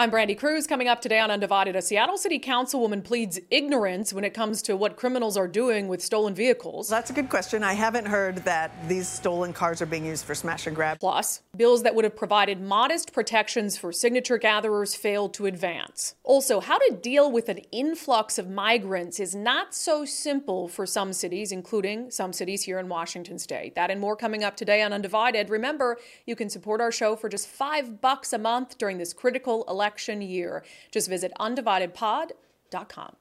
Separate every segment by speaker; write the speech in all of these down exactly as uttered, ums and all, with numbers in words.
Speaker 1: I'm Brandy Cruz. Coming up today on Undivided, a Seattle City Councilwoman pleads ignorance when it comes to what criminals are doing with stolen vehicles.
Speaker 2: That's a good question. I haven't heard that these stolen cars are being used for smash and grab.
Speaker 1: Plus, bills that would have provided modest protections for signature gatherers failed to advance. Also, how to deal with an influx of migrants is not so simple for some cities, including some cities here in Washington state. That and more coming up today on Undivided. Remember, you can support our show for just five bucks a month during this critical election election year. Just visit undivided pod dot com.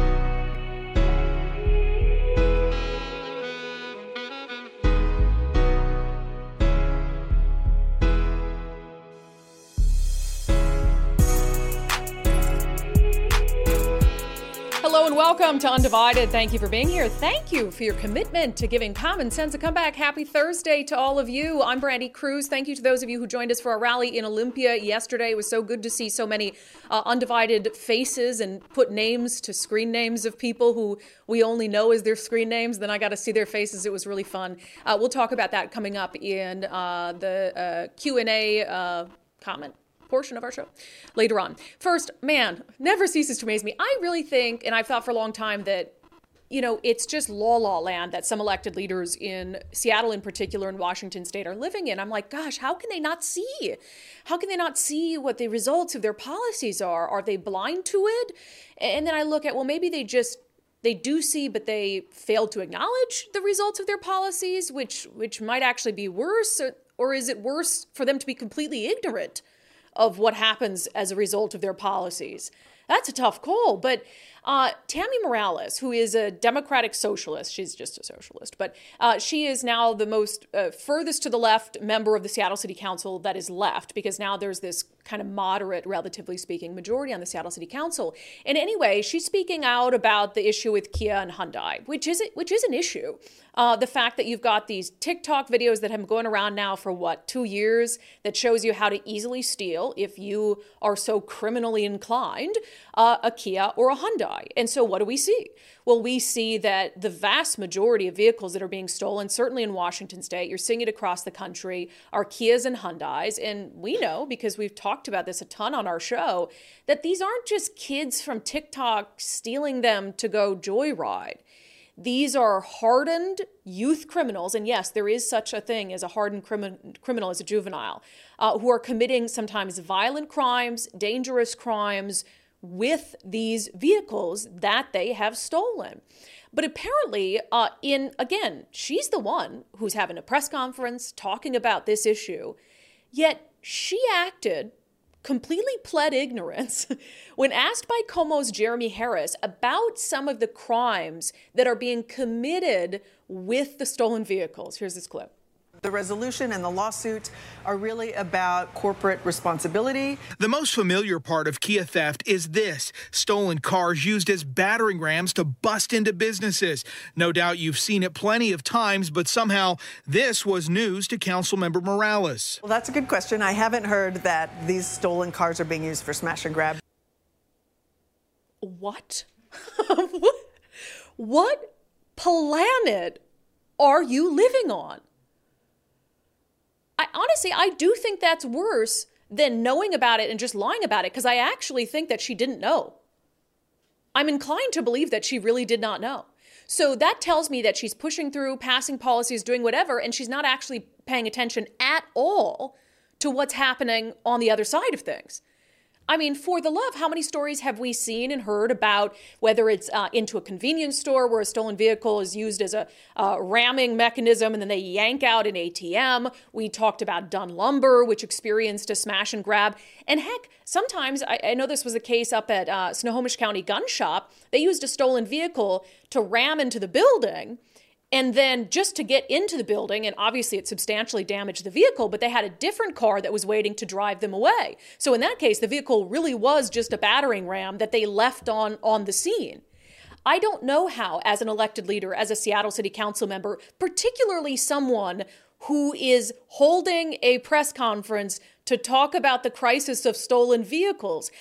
Speaker 1: Hello and welcome to Undivided. Thank you for being here. Thank you for your commitment to giving common sense a comeback. Happy Thursday to all of you. I'm Brandy Cruz. Thank you to those of you who joined us for our rally in Olympia yesterday. It was so good to see so many uh, undivided faces and put names to screen names of people who we only know as their screen names. Then I got to see their faces. It was really fun. Uh, we'll talk about that coming up in uh, the uh, Q and A uh, comment portion of our show later on. First, man, never ceases to amaze me. I really think, and I've thought for a long time, that, you know, it's just la la land that some elected leaders in Seattle in particular and Washington state are living in. I'm like, gosh, how can they not see? How can they not see what the results of their policies are? Are they blind to it? And then I look at, well, maybe they just They do see, but they fail to acknowledge the results of their policies, which which might actually be worse. Or, or is it worse for them to be completely ignorant of what happens as a result of their policies? That's a tough call. But uh, Tammy Morales, who is a Democratic socialist, she's just a socialist, but uh, she is now the most uh, furthest to the left member of the Seattle City Council that is left, because now there's this kind of moderate, relatively speaking, majority on the Seattle City Council. And anyway, she's speaking out about the issue with Kia and Hyundai, which is which is an issue. Uh, the fact that you've got these TikTok videos that have been going around now for, what, two years that shows you how to easily steal, if you are so criminally inclined, uh, a Kia or a Hyundai. And so what do we see? Well, we see that the vast majority of vehicles that are being stolen, certainly in Washington state, you're seeing it across the country, are Kias and Hyundais. And we know, because we've talked about this a ton on our show, that these aren't just kids from TikTok stealing them to go joyride. These are hardened youth criminals, and yes, there is such a thing as a hardened crimi- criminal as a juvenile, uh, who are committing sometimes violent crimes, dangerous crimes with these vehicles that they have stolen. But apparently, uh, in again, she's the one who's having a press conference talking about this issue, yet she acted completely pled ignorance when asked by KOMO's Jeremy Harris about some of the crimes that are being committed with the stolen vehicles. Here's this clip.
Speaker 2: The resolution and the lawsuit are really about corporate responsibility.
Speaker 3: The most familiar part of Kia theft is this: stolen cars used as battering rams to bust into businesses. No doubt you've seen it plenty of times, but somehow this was news to Councilmember Morales.
Speaker 2: Well, that's a good question. I haven't heard that these stolen cars are being used for smash and grab.
Speaker 1: What? what? What planet are you living on? I honestly, I do think that's worse than knowing about it and just lying about it, because I actually think that she didn't know. I'm inclined to believe that she really did not know. So that tells me that she's pushing through, passing policies, doing whatever, and she's not actually paying attention at all to what's happening on the other side of things. I mean, for the love, how many stories have we seen and heard about, whether it's uh, into a convenience store where a stolen vehicle is used as a uh, ramming mechanism and then they yank out an A T M. We talked about Dunn Lumber, which experienced a smash and grab. And heck, sometimes, I, I know this was the case up at uh, Snohomish County Gun Shop, they used a stolen vehicle to ram into the building. And then just to get into the building, and obviously it substantially damaged the vehicle, but they had a different car that was waiting to drive them away. So in that case, the vehicle really was just a battering ram that they left on, on the scene. I don't know how, as an elected leader, as a Seattle City Council member, particularly someone who is holding a press conference to talk about the crisis of stolen vehicles,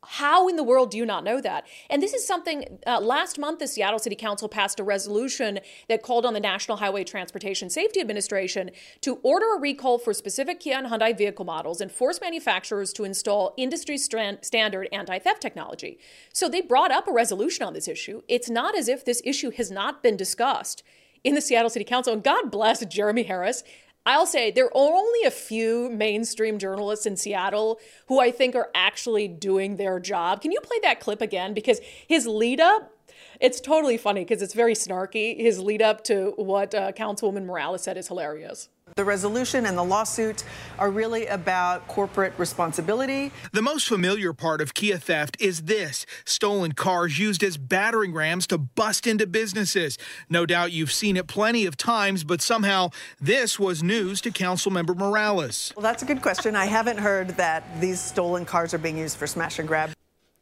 Speaker 1: How in the world do you not know that? And this is something, uh, last month, the Seattle City Council passed a resolution that called on the National Highway Transportation Safety Administration to order a recall for specific Kia and Hyundai vehicle models and force manufacturers to install industry strand- standard anti-theft technology. So they brought up a resolution on this issue. It's not as if this issue has not been discussed in the Seattle City Council. And God bless Jeremy Harris. I'll say there are only a few mainstream journalists in Seattle who I think are actually doing their job. Can you play that clip again? Because his lead up, it's totally funny because it's very snarky. His lead up to what uh, Councilwoman Morales said is hilarious.
Speaker 2: The resolution and the lawsuit are really about corporate responsibility.
Speaker 3: The most familiar part of Kia theft is this: stolen cars used as battering rams to bust into businesses. No doubt you've seen it plenty of times, but somehow this was news to Councilmember Morales.
Speaker 2: Well, that's a good question. I haven't heard that these stolen cars are being used for smash and grab.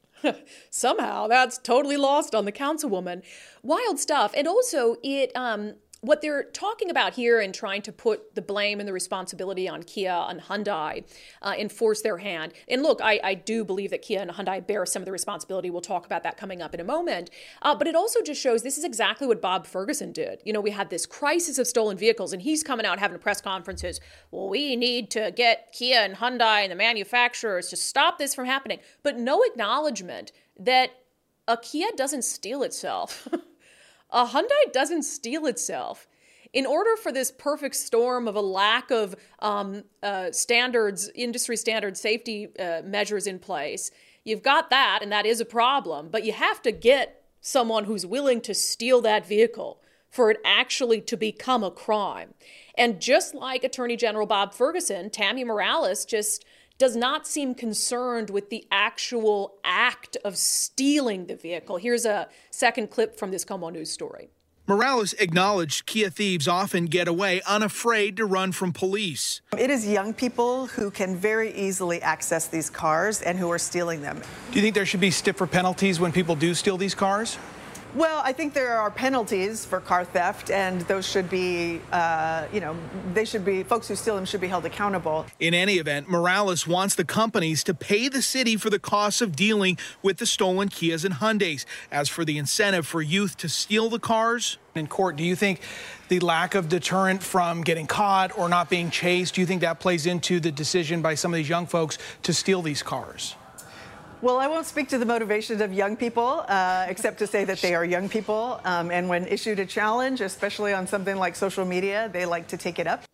Speaker 1: Somehow that's totally lost on the councilwoman. Wild stuff. And also it, um, what they're talking about here and trying to put the blame and the responsibility on Kia and Hyundai uh, and force their hand. And look, I, I do believe that Kia and Hyundai bear some of the responsibility. We'll talk about that coming up in a moment. Uh, but it also just shows this is exactly what Bob Ferguson did. You know, we had this crisis of stolen vehicles and he's coming out having press conferences. Well, we need to get Kia and Hyundai and the manufacturers to stop this from happening. But no acknowledgement that a Kia doesn't steal itself. A Hyundai doesn't steal itself. In order for this perfect storm of a lack of um, uh, standards, industry standard safety uh, measures in place, you've got that, and that is a problem, but you have to get someone who's willing to steal that vehicle for it actually to become a crime. And just like Attorney General Bob Ferguson, Tammy Morales just does not seem concerned with the actual act of stealing the vehicle. Here's a second clip from this KOMO News story.
Speaker 3: Morales acknowledged Kia thieves often get away unafraid to run from police.
Speaker 2: It is young people who can very easily access these cars and who are stealing them.
Speaker 4: Do you think there should be stiffer penalties when people do steal these cars?
Speaker 2: Well, I think there are penalties for car theft, and those should be, uh, you know, they should be, folks who steal them should be held accountable.
Speaker 3: In any event, Morales wants the companies to pay the city for the costs of dealing with the stolen Kias and Hyundais. As for the incentive for youth to steal the cars,
Speaker 4: in court, do you think the lack of deterrent from getting caught or not being chased, do you think that plays into the decision by some of these young folks to steal these cars?
Speaker 2: Well, I won't speak to the motivations of young people, uh, except to say that they are young people. Um, and when issued a challenge, especially on something like social media, they like to take it up.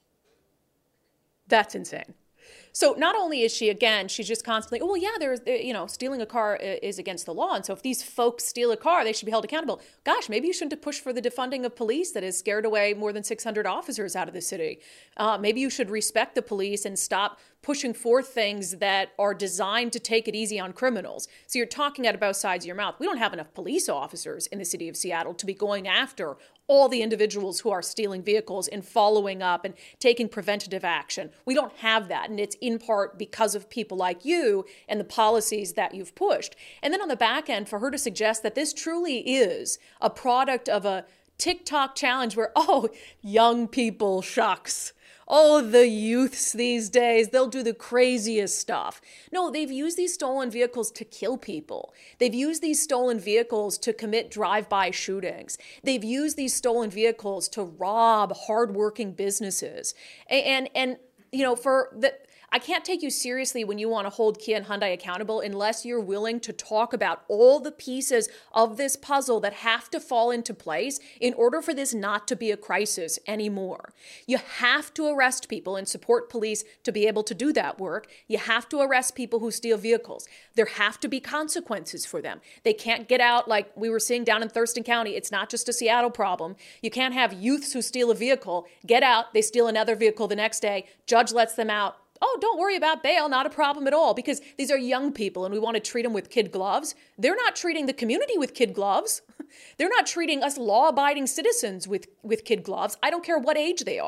Speaker 1: That's insane. So not only is she, again, she's just constantly, oh, well, yeah, there's, you know, stealing a car is against the law. And so if these folks steal a car, they should be held accountable. Gosh, maybe you shouldn't have pushed for the defunding of police that has scared away more than six hundred officers out of the city. Uh, maybe you should respect the police and stop pushing forth things that are designed to take it easy on criminals. So you're talking out of both sides of your mouth. We don't have enough police officers in the city of Seattle to be going after all the individuals who are stealing vehicles and following up and taking preventative action. We don't have that, and it's in part because of people like you and the policies that you've pushed. And then on the back end, for her to suggest that this truly is a product of a TikTok challenge where, oh, young people, shucks. Oh, the youths these days, they'll do the craziest stuff. No, they've used these stolen vehicles to kill people. They've used these stolen vehicles to commit drive-by shootings. They've used these stolen vehicles to rob hardworking businesses. And, and, and you know, for the... I can't take you seriously when you want to hold Kia and Hyundai accountable unless you're willing to talk about all the pieces of this puzzle that have to fall into place in order for this not to be a crisis anymore. You have to arrest people and support police to be able to do that work. You have to arrest people who steal vehicles. There have to be consequences for them. They can't get out like we were seeing down in Thurston County. It's not just a Seattle problem. You can't have youths who steal a vehicle, get out, they steal another vehicle the next day, judge lets them out. Oh, don't worry about bail, not a problem at all, because these are young people and we want to treat them with kid gloves. They're not treating the community with kid gloves. They're not treating us law-abiding citizens with, with kid gloves. I don't care what age they are.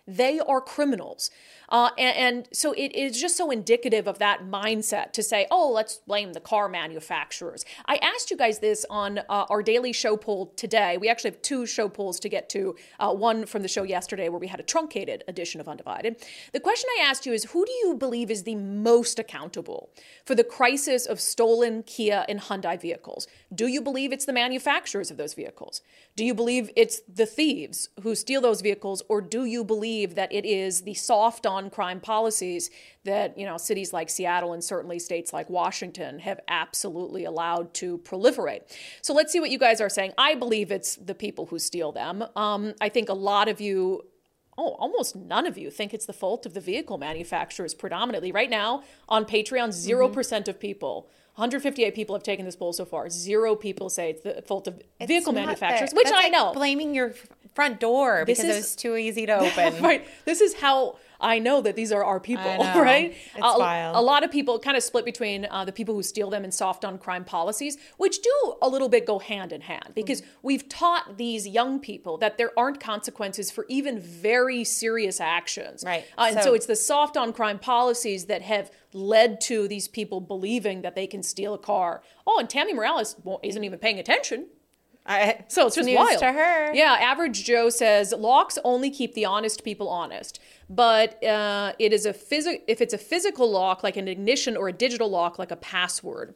Speaker 1: they are criminals. Uh, and, and so it is just so indicative of that mindset to say, oh, let's blame the car manufacturers. I asked you guys this on uh, our daily show poll today. We actually have two show polls to get to, uh, one from the show yesterday where we had a truncated edition of Undivided. The question I asked you is, who do you believe is the most accountable for the crisis of stolen Kia and Hyundai vehicles? Do you believe it's the manufacturers of those vehicles? Do you believe it's the thieves who steal those vehicles? Or do you believe that it is the soft on crime policies that, you know, cities like Seattle and certainly states like Washington have absolutely allowed to proliferate? So let's see what you guys are saying. I believe it's the people who steal them. Um, I think a lot of you Oh, almost none of you think it's the fault of the vehicle manufacturers predominantly. Right now on Patreon, zero percent of people, one hundred fifty-eight people have taken this poll so far. Zero people say it's the fault of
Speaker 5: It's
Speaker 1: vehicle
Speaker 5: not
Speaker 1: manufacturers,
Speaker 5: fair.
Speaker 1: which
Speaker 5: That's
Speaker 1: I
Speaker 5: like
Speaker 1: know.
Speaker 5: blaming your f- front door
Speaker 1: This
Speaker 5: because
Speaker 1: is-
Speaker 5: it was too easy to open.
Speaker 1: Right. This is how I know that these are our people,
Speaker 5: I know.
Speaker 1: right?
Speaker 5: It's
Speaker 1: a,
Speaker 5: wild.
Speaker 1: a lot of people kind of split between uh, the people who steal them and soft on crime policies, which do a little bit go hand in hand because
Speaker 5: Mm-hmm.
Speaker 1: we've taught these young people that there aren't consequences for even very serious actions.
Speaker 5: Right.
Speaker 1: Uh, and so,
Speaker 5: So-
Speaker 1: it's the soft on crime policies that have led to these people believing that they can steal a car. Oh, and Tammy Morales well, isn't even paying attention.
Speaker 5: I,
Speaker 1: So it's just
Speaker 5: news
Speaker 1: wild.
Speaker 5: to her.
Speaker 1: Yeah, Average Joe says locks only keep the honest people honest, but uh, it is a phys- if it's a physical lock like an ignition or a digital lock like a password.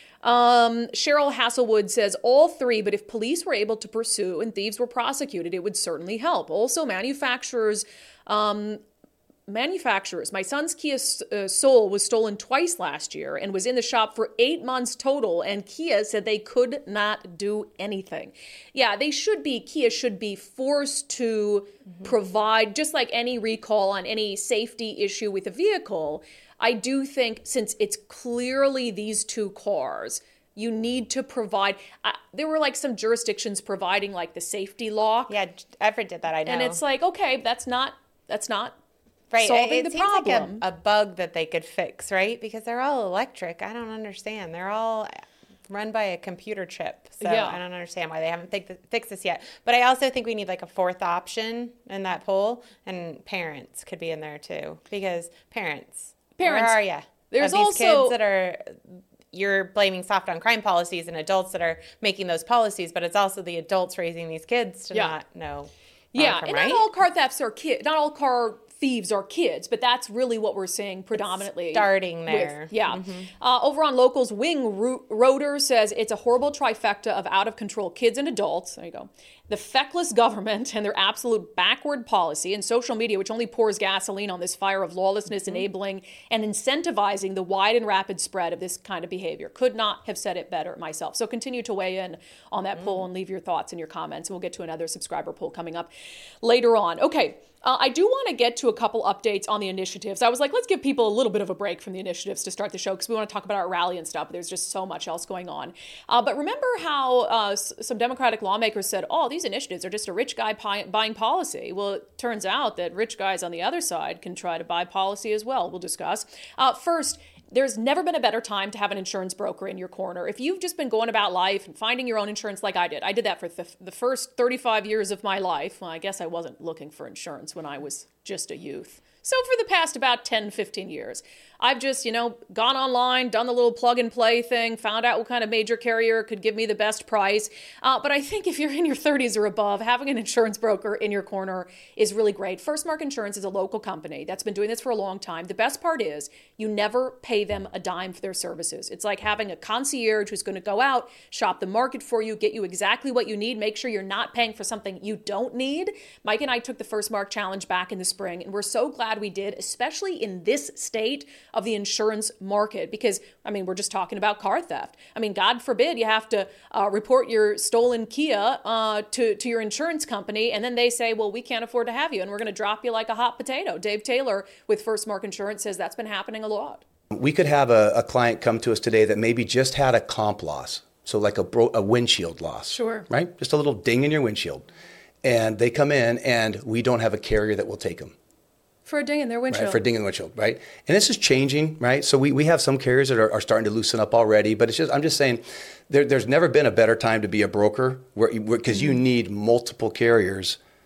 Speaker 1: Um, Cheryl Hasselwood says all three, but if police were able to pursue and thieves were prosecuted, it would certainly help. Also, manufacturers. Um, Manufacturers. My son's Kia uh, Soul was stolen twice last year and was in the shop for eight months total. And Kia said they could not do anything. Yeah, they should be, Kia should be forced to mm-hmm. provide, just like any recall on any safety issue with a vehicle. I do think since it's clearly these two cars, you need to provide, uh, there were like some jurisdictions providing like the safety lock.
Speaker 5: Yeah, Everett did that, I know.
Speaker 1: And it's like, okay, that's not, that's not
Speaker 5: right.
Speaker 1: solving
Speaker 5: it,
Speaker 1: the
Speaker 5: it seems
Speaker 1: problem.
Speaker 5: like a, a bug that they could fix, right? Because they're all electric. I don't understand. They're all run by a computer chip. So
Speaker 1: Yeah.
Speaker 5: I don't understand why they haven't fi- fixed this yet. But I also think we need like a fourth option in that poll, and parents could be in there too. Because parents,
Speaker 1: Parents.
Speaker 5: where are you?
Speaker 1: There's
Speaker 5: of these
Speaker 1: also-
Speaker 5: kids that are... You're blaming soft on crime policies and adults that are making those policies, but it's also the adults raising these kids to
Speaker 1: Yeah.
Speaker 5: not know.
Speaker 1: Yeah,
Speaker 5: from
Speaker 1: and
Speaker 5: right.
Speaker 1: not all car thefts are kids. Not all car thieves are kids, but that's really what we're seeing predominantly.
Speaker 5: It's starting
Speaker 1: with-
Speaker 5: there.
Speaker 1: yeah. Uh, over on Locals, Wing Ro- Rotor says it's a horrible trifecta of out-of-control kids and adults. There you go. The feckless government and their absolute backward policy and social media, which only pours gasoline on this fire of lawlessness,
Speaker 5: Mm-hmm.
Speaker 1: enabling and incentivizing the wide and rapid spread of this kind of behavior. Could not have said it better myself. So continue to weigh in on that mm. poll and leave your thoughts and your comments. And we'll get to another subscriber poll coming up later on. Okay. Uh, I do want to get to a couple updates on the initiatives. I was like, let's give people a little bit of a break from the initiatives to start the show because we want to talk about our rally and stuff. But there's just so much else going on. Uh, but remember how uh, s- some Democratic lawmakers said, oh, these initiatives are just a rich guy pi- buying policy. Well, it turns out that rich guys on the other side can try to buy policy as well. We'll discuss. Uh, first, there's never been a better time to have an insurance broker in your corner. If you've just been going about life and finding your own insurance like I did, I did that for th- the first thirty-five years of my life. Well, I guess I wasn't looking for insurance when I was just a youth. So for the past about ten, fifteen years, I've just, you know, gone online, done the little plug and play thing, found out what kind of major carrier could give me the best price. Uh, but I think if you're in your thirties or above, having an insurance broker in your corner is really great. First Mark Insurance is a local company that's been doing this for a long time. The best part is you never pay them a dime for their services. It's like having a concierge who's going to go out, shop the market for you, get you exactly what you need, make sure you're not paying for something you don't need. Mike and I took the First Mark Challenge back in the spring, and we're so glad we did, especially in this state of the insurance market, because, I mean, we're just talking about car theft. I mean, God forbid you have to uh, report your stolen Kia uh, to, to your insurance company, and then they say, well, we can't afford to have you, and we're going to drop you like a hot potato. Dave Taylor with First Mark Insurance says that's been happening a lot.
Speaker 6: We could have a, a client come to us today that maybe just had a comp loss, so like a, bro- a windshield loss.
Speaker 1: Sure.
Speaker 6: Right? Just a little ding in your windshield. And they come in, and we don't have a carrier that will take them.
Speaker 1: For a ding in their windshield.
Speaker 6: Right, for a ding in the windshield, right? And this is changing, right? So we, we have some carriers that are, are starting to loosen up already, but it's just, I'm just saying, there, there's never been a better time to be a broker where because you, mm-hmm. you need multiple carriers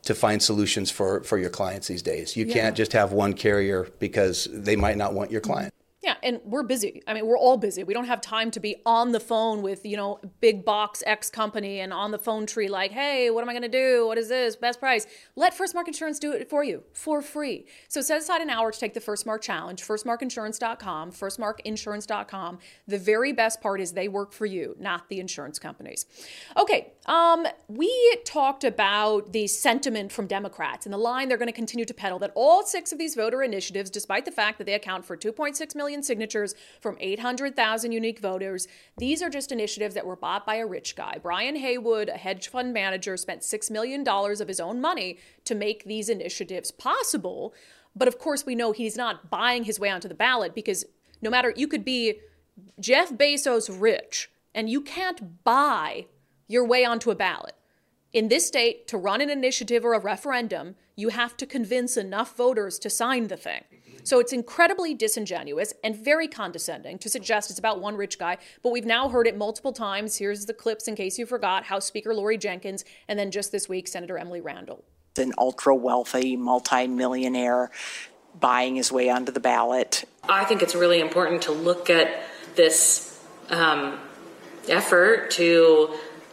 Speaker 6: to find solutions for, for your clients these days. You
Speaker 1: Yeah.
Speaker 6: can't just have one carrier because they might not want your client.
Speaker 1: Yeah, and we're busy. I mean, we're all busy. We don't have time to be on the phone with, you know, big box X company and on the phone tree like, hey, what am I going to do? What is this? Best price. Let First Mark Insurance do it for you for free. So set aside an hour to take the First Mark Challenge, first mark insurance dot com, first mark insurance dot com. The very best part is they work for you, not the insurance companies. Okay, um, we talked about the sentiment from Democrats and the line they're going to continue to peddle that all six of these voter initiatives, despite the fact that they account for two point six million signatures from eight hundred thousand unique voters. These are just initiatives that were bought by a rich guy. Brian Haywood, a hedge fund manager, spent six million dollars of his own money to make these initiatives possible. But of course, we know he's not buying his way onto the ballot because no matter, you could be Jeff Bezos rich and you can't buy your way onto a ballot. In this state, to run an initiative or a referendum, you have to convince enough voters to sign the thing. So it's incredibly disingenuous and very condescending to suggest it's about one rich guy, but we've now heard it multiple times. Here's the clips in case you forgot. House Speaker Lori Jenkins, and then just this week, Senator Emily Randall.
Speaker 7: An ultra-wealthy multimillionaire buying his way onto the ballot.
Speaker 8: I think it's really important to look at this um, effort to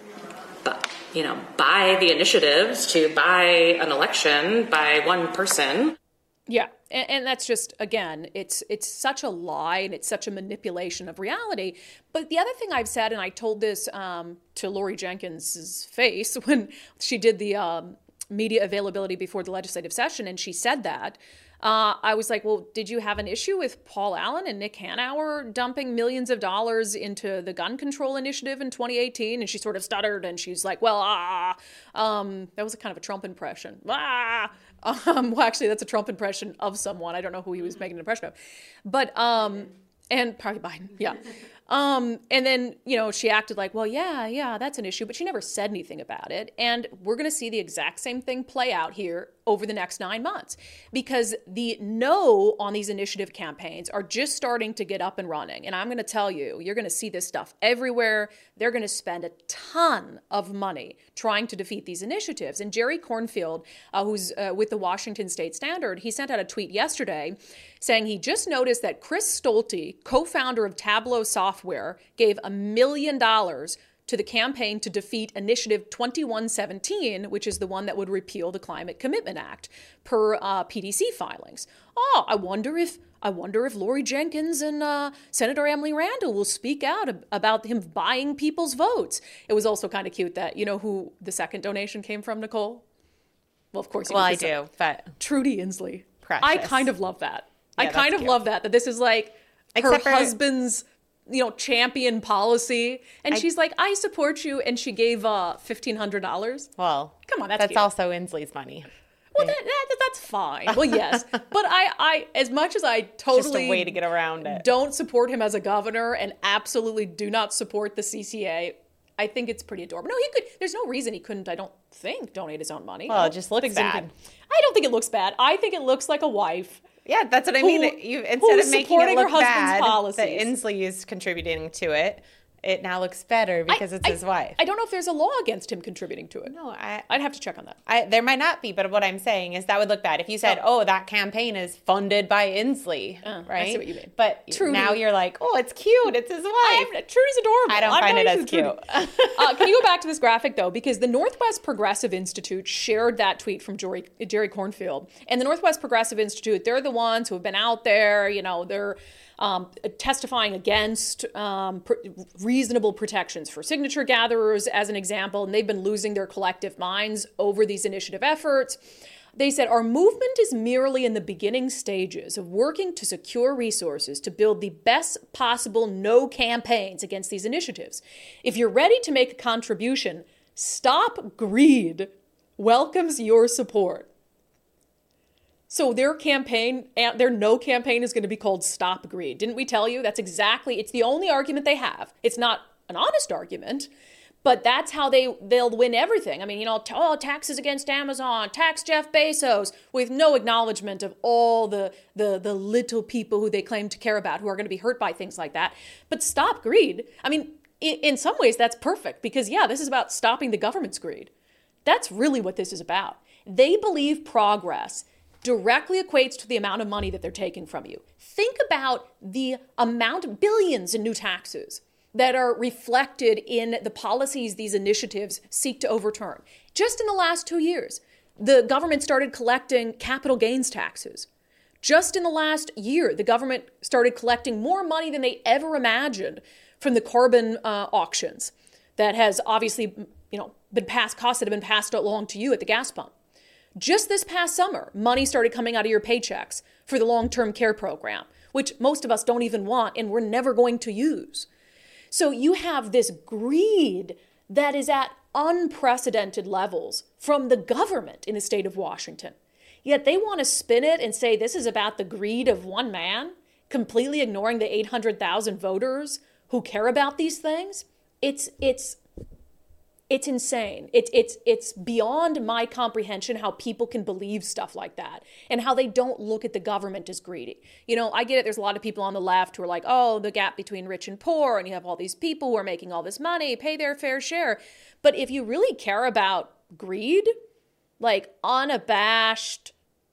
Speaker 8: you know, buy the initiatives, to buy an election by one person.
Speaker 1: Yeah, and, and that's just, again, it's it's such a lie and it's such a manipulation of reality. But the other thing I've said, and I told this um, to Lori Jenkins' face when she did the um, media availability before the legislative session, and she said that, Uh, I was like, well, did you have an issue with Paul Allen and Nick Hanauer dumping millions of dollars into the gun control initiative in twenty eighteen? And she sort of stuttered and she's like, well, ah, um, that was a kind of a Trump impression. Ah, um, well, actually, that's a Trump impression of someone. I don't know who he was making an impression of, but, um, and probably Biden. Yeah. Um, and then, you know, she acted like, well, yeah, yeah, that's an issue, but she never said anything about it. And we're going to see the exact same thing play out here over the next nine months because the no on these initiative campaigns are just starting to get up and running. And I'm going to tell you, you're going to see this stuff everywhere. They're going to spend a ton of money trying to defeat these initiatives. And Jerry Cornfield, uh, who's uh, with the Washington State Standard, he sent out a tweet yesterday saying he just noticed that Chris Stolte, co-founder of Tableau Software, gave a million dollars to the campaign to defeat Initiative twenty-one seventeen, which is the one that would repeal the Climate Commitment Act, per uh, P D C filings. Oh, I wonder if I wonder if Lori Jenkins and uh, Senator Emily Randall will speak out ab- about him buying people's votes. It was also kind of cute that, you know who the second donation came from, Nicole? Well, of course you
Speaker 5: Well,
Speaker 1: know
Speaker 5: I do, but
Speaker 1: Trudy Inslee.
Speaker 5: Precious.
Speaker 1: I kind of love that.
Speaker 5: Yeah,
Speaker 1: I kind
Speaker 5: that's
Speaker 1: of
Speaker 5: cute.
Speaker 1: love that, that this is like her
Speaker 5: Except for-
Speaker 1: husband's, you know, champion policy. And
Speaker 5: I-
Speaker 1: she's like, I support you. And she gave uh, fifteen hundred dollars.
Speaker 5: well,
Speaker 1: Come on, that's
Speaker 5: that's
Speaker 1: cute.
Speaker 5: also Inslee's money.
Speaker 1: Well, that, that, that's fine. Well, yes. But I, I, as much as I totally
Speaker 5: Just a way to get around it.
Speaker 1: don't support him as a governor and absolutely do not support the C C A, I think it's pretty adorable. No, he could, there's no reason he couldn't, I don't think, donate his own money.
Speaker 5: Well,
Speaker 1: I
Speaker 5: it
Speaker 1: don't
Speaker 5: just looks
Speaker 1: think there's
Speaker 5: bad.
Speaker 1: anything- I don't think it looks bad. I think it looks like a wife.
Speaker 5: Yeah, that's what I
Speaker 1: Who-
Speaker 5: mean. You, instead
Speaker 1: who's
Speaker 5: of making
Speaker 1: supporting
Speaker 5: it
Speaker 1: her
Speaker 5: look
Speaker 1: husband's
Speaker 5: bad,
Speaker 1: policies.
Speaker 5: that Inslee is contributing to it. It now looks better because
Speaker 1: I-
Speaker 5: it's
Speaker 1: I-
Speaker 5: his wife.
Speaker 1: I don't know if there's a law against him contributing to it.
Speaker 5: no, I,
Speaker 1: I'd have to check on that.
Speaker 5: I, there might not be, but what I'm saying is that would look bad if you said, "Oh, that campaign is funded by Inslee,"
Speaker 1: Oh, I
Speaker 5: right?
Speaker 1: see what you mean.
Speaker 5: But
Speaker 1: Trudy.
Speaker 5: now you're like, "Oh, it's cute. It's his wife."
Speaker 1: I, Trudy's adorable.
Speaker 5: I don't
Speaker 1: I'm
Speaker 5: find it
Speaker 1: nice
Speaker 5: as
Speaker 1: to Trudy.
Speaker 5: cute.
Speaker 1: uh, can you go back to this graphic, though? Because the Northwest Progressive Institute shared that tweet from Jerry, Jerry Cornfield. And the Northwest Progressive Institute, they're the ones who have been out there, you know, they're um, testifying against um, pr- reasonable protections for signature gatherers, as an example. And they've been losing their collective minds over these initiative efforts. They said, our movement is merely in the beginning stages of working to secure resources to build the best possible no campaigns against these initiatives. If you're ready to make a contribution, Stop Greed welcomes your support. So their campaign, their no campaign is going to be called Stop Greed. Didn't we tell you? That's exactly, it's the only argument they have. It's not an honest argument, but that's how they, they'll win everything. I mean, you know, t- oh, taxes against Amazon, tax Jeff Bezos, with no acknowledgement of all the, the, the little people who they claim to care about who are going to be hurt by things like that. But Stop Greed, I mean, in, in some ways that's perfect because, yeah, this is about stopping the government's greed. That's really what this is about. They believe progress directly equates to the amount of money that they're taking from you. Think about the amount, billions in new taxes that are reflected in the policies these initiatives seek to overturn. Just in the last two years, the government started collecting capital gains taxes. Just in the last year, the government started collecting more money than they ever imagined from the carbon uh, auctions that has obviously, you know, been passed, costs that have been passed along to you at the gas pump. Just this past summer, money started coming out of your paychecks for the long-term care program, which most of us don't even want and we're never going to use. So you have this greed that is at unprecedented levels from the government in the state of Washington. Yet they want to spin it and say this is about the greed of one man, completely ignoring the eight hundred thousand voters who care about these things. It's it's it's insane. It's it's it's beyond my comprehension how people can believe stuff like that and how they don't look at the government as greedy. You know, I get it. There's a lot of people on the left who are like, oh, the gap between rich and poor, and you have all these people who are making all this money, pay their fair share. But if you really care about greed, like unabashed,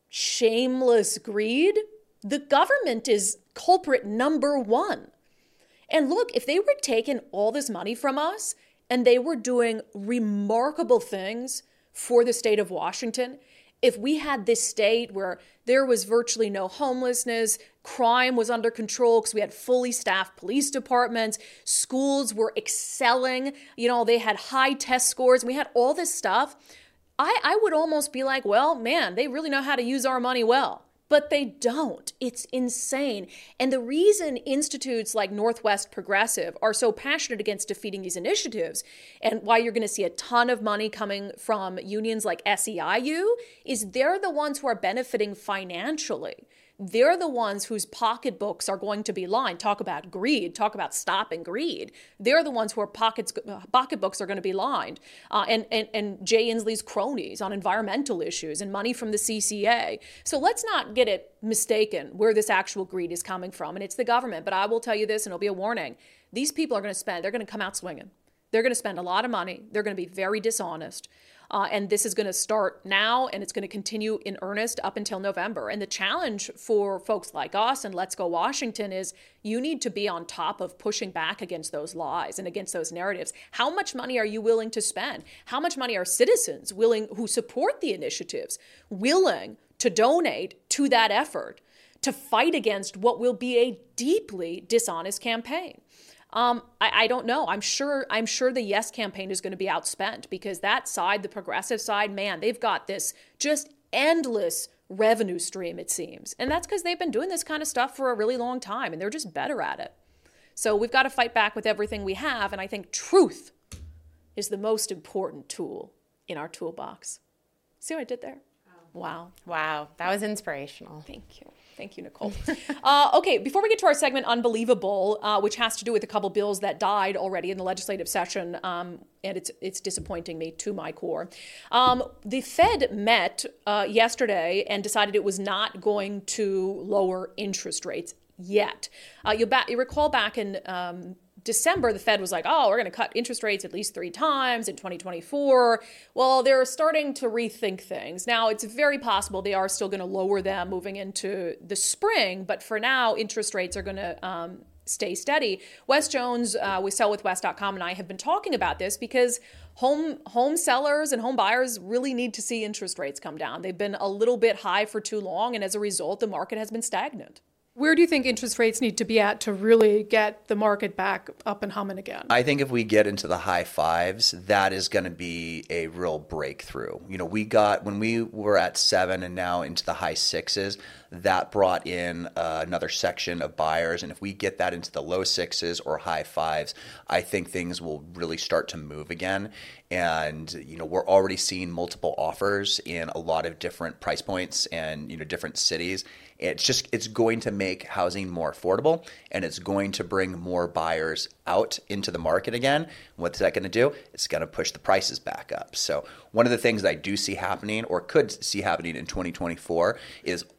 Speaker 1: shameless greed, the government is culprit number one. And look, if they were taking all this money from us and they were doing remarkable things for the state of Washington, if we had this state where there was virtually no homelessness, crime was under control because we had fully staffed police departments, schools were excelling, you know, they had high test scores, and we had all this stuff, I, I would almost be like, well, man, they really know how to use our money well. But they don't. It's insane. And the reason institutes like Northwest Progressive are so passionate against defeating these initiatives and why you're going to see a ton of money coming from unions like S E I U is they're the ones who are benefiting financially. They're the ones whose pocketbooks are going to be lined. Talk about greed. Talk about stopping greed. They're the ones who are pockets, pocketbooks are going to be lined. Uh, and, and, and Jay Inslee's cronies on environmental issues and money from the C C A. So let's not get it mistaken where this actual greed is coming from. And it's the government. But I will tell you this, and it'll be a warning. These people are going to spend, they're going to come out swinging. They're going to spend a lot of money. They're going to be very dishonest. Uh, and this is going to start now, and it's going to continue in earnest up until November. And the challenge for folks like us and Let's Go Washington is you need to be on top of pushing back against those lies and against those narratives. How much money are you willing to spend? How much money are citizens willing who support the initiatives willing to donate to that effort to fight against what will be a deeply dishonest campaign? Um, I, I don't know. I'm sure I'm sure the Yes campaign is going to be outspent because that side, the progressive side, man, they've got this just endless revenue stream, it seems. And that's because they've been doing this kind of stuff for a really long time and they're just better at it. So we've got to fight back with everything we have. And I think truth is the most important tool in our toolbox. See what I did there? Wow.
Speaker 5: Wow. That was inspirational.
Speaker 1: Thank you. Thank you, Nicole. uh, okay, before we get to our segment, Unbelievable, uh, which has to do with a couple bills that died already in the legislative session, um, and it's it's disappointing me to my core. Um, the Fed met uh, yesterday and decided it was not going to lower interest rates yet. Uh, you'll ba- you recall back in um, December, the Fed was like, oh, we're going to cut interest rates at least three times in twenty twenty-four. Well, they're starting to rethink things. Now, it's very possible they are still going to lower them moving into the spring. But for now, interest rates are going to um, stay steady. Wes Jones uh, with sell with wes dot com and I have been talking about this because home home sellers and home buyers really need to see interest rates come down. They've been a little bit high for too long. And as a result, the market has been stagnant.
Speaker 9: Where do you think interest rates need to be at to really get the market back up and humming again?
Speaker 10: I think if we get into the high fives, that is going to be a real breakthrough. You know, we got, when we were at seven and now into the high sixes, that brought in uh, another section of buyers. And if we get that into the low sixes or high fives, I think things will really start to move again. And, you know, we're already seeing multiple offers in a lot of different price points and, you know, different cities. It's just, it's going to make housing more affordable and it's going to bring more buyers out into the market again. What's that going to do? It's going to push the prices back up. So one of the things that I do see happening or could see happening in twenty twenty-four is all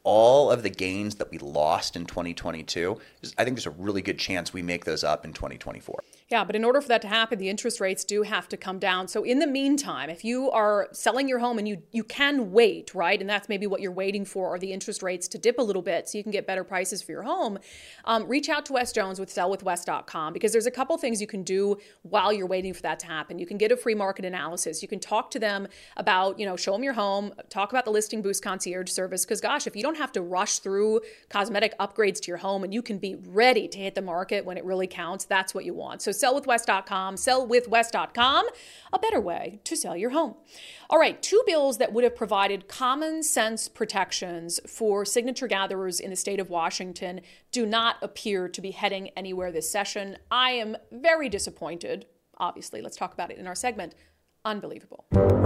Speaker 10: all of the gains that we lost in twenty twenty-two, I think there's a really good chance we make those up in twenty twenty-four.
Speaker 1: Yeah, but in order for that to happen, the interest rates do have to come down. So in the meantime, if you are selling your home and you you can wait, right, and that's maybe what you're waiting for, are the interest rates to dip a little bit so you can get better prices for your home, um, reach out to Wes Jones with sell with wes dot com, because there's a couple things you can do while you're waiting for that to happen. You can get a free market analysis. You can talk to them about, you know, show them your home, talk about the Listing Boost Concierge service, because gosh, if you don't have to rush through cosmetic upgrades to your home and you can be ready to hit the market when it really counts, that's what you want. So sell with wes dot com, sell with wes dot com, a better way to sell your home. All right, two bills that would have provided common sense protections for signature gatherers in the state of Washington do not appear to be heading anywhere this session. I am very disappointed. Obviously, let's talk about it in our segment. Unbelievable.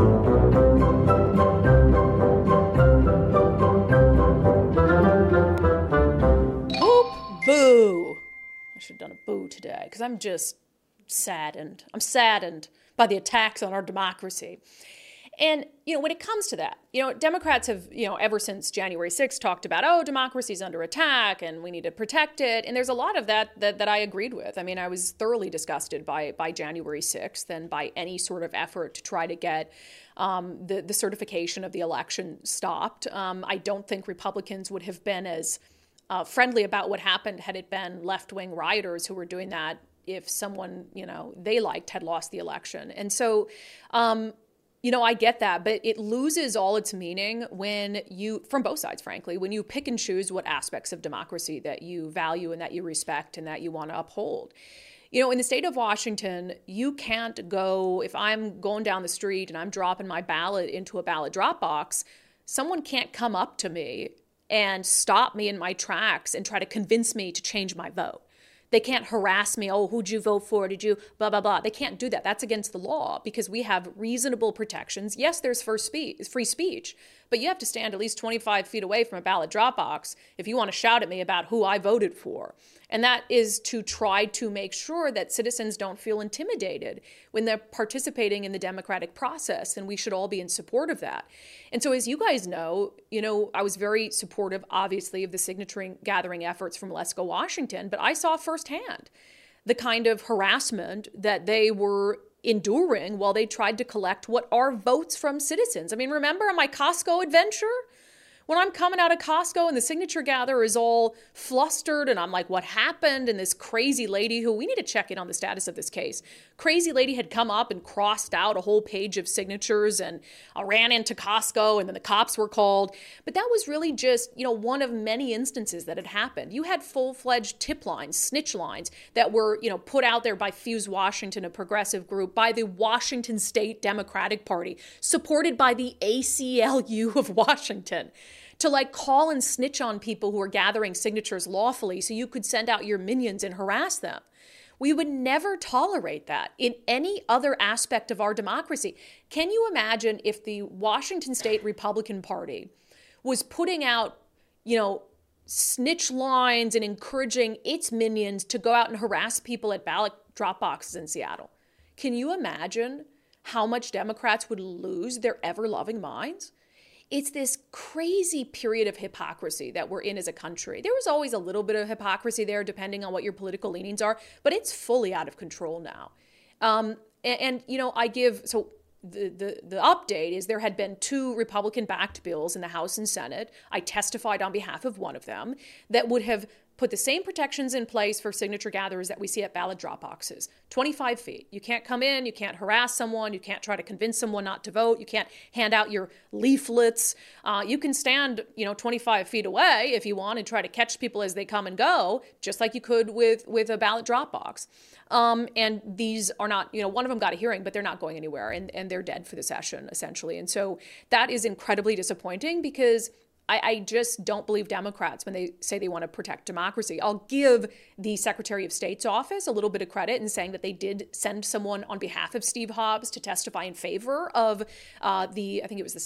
Speaker 1: Boop, boo. I should have done a boo today because I'm just saddened. I'm saddened by the attacks on our democracy. And, you know, when it comes to that, you know, Democrats have, you know, ever since January sixth talked about, oh, democracy's under attack and we need to protect it. And there's a lot of that that, that I agreed with. I mean, I was thoroughly disgusted by by January sixth and by any sort of effort to try to get um, the, the certification of the election stopped. Um, I don't think Republicans would have been as uh, friendly about what happened had it been left-wing rioters who were doing that if someone, you know, they liked had lost the election. And so, um, you know, I get that, but it loses all its meaning when you, from both sides, frankly, when you pick and choose what aspects of democracy that you value and that you respect and that you want to uphold. You know, in the state of Washington, you can't go, if I'm going down the street and I'm dropping my ballot into a ballot drop box, someone can't come up to me and stop me in my tracks and try to convince me to change my vote. They can't harass me. Oh, who'd you vote for? Did you blah, blah, blah. They can't do that. That's against the law because we have reasonable protections. Yes, there's first speech, free speech, but you have to stand at least twenty-five feet away from a ballot drop box if you want to shout at me about who I voted for. And that is to try to make sure that citizens don't feel intimidated when they're participating in the democratic process. And we should all be in support of that. And so as you guys know, you know, I was very supportive, obviously, of the signature gathering efforts from Let's Go Washington, but I saw firsthand the kind of harassment that they were enduring while they tried to collect what are votes from citizens. I mean, remember on my Costco adventure? When I'm coming out of Costco and the signature gatherer is all flustered and I'm like, what happened? And this crazy lady who, we need to check in on the status of this case. Crazy lady had come up and crossed out a whole page of signatures and I ran into Costco and then the cops were called. But that was really just, you know, one of many instances that had happened. You had full-fledged tip lines, snitch lines that were, you know, put out there by Fuse Washington, a progressive group, by the Washington State Democratic Party, supported by the A C L U of Washington, to like call and snitch on people who are gathering signatures lawfully so you could send out your minions and harass them. We would never tolerate that in any other aspect of our democracy. Can you imagine if the Washington State Republican Party was putting out, you know, snitch lines and encouraging its minions to go out and harass people at ballot drop boxes in Seattle? Can you imagine how much Democrats would lose their ever-loving minds? It's this crazy period of hypocrisy that we're in as a country. There was always a little bit of hypocrisy there, depending on what your political leanings are, but it's fully out of control now. Um, and, and, you know, I give, so the, the, the update is there had been two Republican-backed bills in the House and Senate. I testified on behalf of one of them that would have put the same protections in place for signature gatherers that we see at ballot drop boxes. twenty-five feet. You can't come in, you can't harass someone, you can't try to convince someone not to vote, you can't hand out your leaflets. Uh, you can stand, you know, twenty-five feet away if you want and try to catch people as they come and go, just like you could with, with a ballot drop box. Um, and these are not, you know, one of them got a hearing, but they're not going anywhere and, and they're dead for the session, essentially. And so that is incredibly disappointing because I, I just don't believe Democrats when they say they want to protect democracy. I'll give the Secretary of State's office a little bit of credit in saying that they did send someone on behalf of Steve Hobbs to testify in favor of uh, the, I think it was the Senate,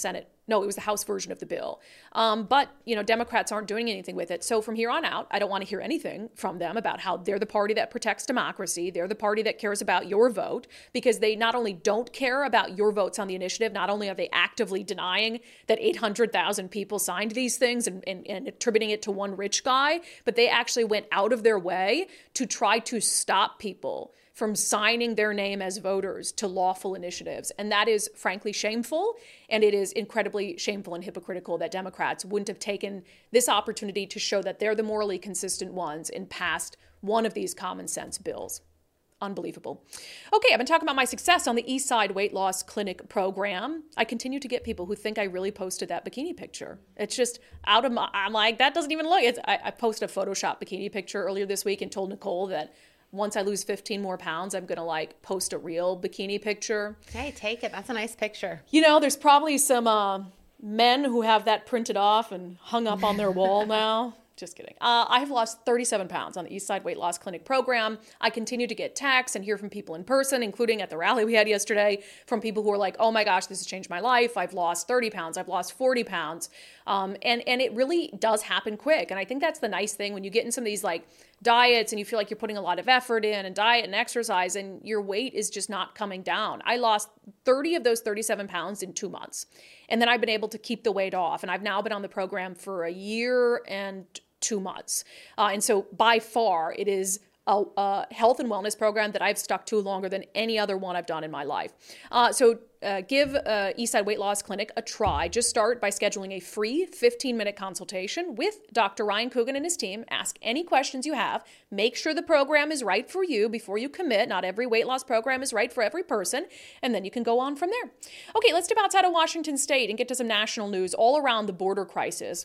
Speaker 1: No, it was the House version of the bill. Um, but, you know, Democrats aren't doing anything with it. So from here on out, I don't want to hear anything from them about how they're the party that protects democracy. They're the party that cares about your vote, because they not only don't care about your votes on the initiative, not only are they actively denying that eight hundred thousand people signed these things and, and, and attributing it to one rich guy, but they actually went out of their way to try to stop people from signing their name as voters to lawful initiatives. And that is frankly shameful. And it is incredibly shameful and hypocritical that Democrats wouldn't have taken this opportunity to show that they're the morally consistent ones and passed one of these common sense bills. Unbelievable. Okay, I've been talking about my success on the Eastside Weight Loss Clinic program. I continue to get people who think I really posted that bikini picture. It's just out of my, I'm like, that doesn't even look. It's, I, I posted a Photoshop bikini picture earlier this week and told Nicole that once I lose fifteen more pounds, I'm going to like post a real bikini picture.
Speaker 5: Hey, take it. That's a nice picture.
Speaker 1: You know, there's probably some uh, men who have that printed off and hung up on their wall now. Just kidding. Uh, I've lost thirty-seven pounds on the Eastside Weight Loss Clinic program. I continue to get texts and hear from people in person, including at the rally we had yesterday, from people who are like, oh my gosh, this has changed my life. I've lost thirty pounds. I've lost forty pounds. Um, and, and it really does happen quick. And I think that's the nice thing when you get in some of these like diets and you feel like you're putting a lot of effort in and diet and exercise and your weight is just not coming down. I lost thirty of those thirty-seven pounds in two months. And then I've been able to keep the weight off. And I've now been on the program for a year and two months. Uh, and so by far, it is a, a health and wellness program that I've stuck to longer than any other one I've done in my life. Uh, so uh, give uh, Eastside Weight Loss Clinic a try. Just start by scheduling a free fifteen-minute consultation with Doctor Ryan Coogan and his team. Ask any questions you have. Make sure the program is right for you before you commit. Not every weight loss program is right for every person. And then you can go on from there. Okay, let's step outside of Washington State and get to some national news all around the border crisis.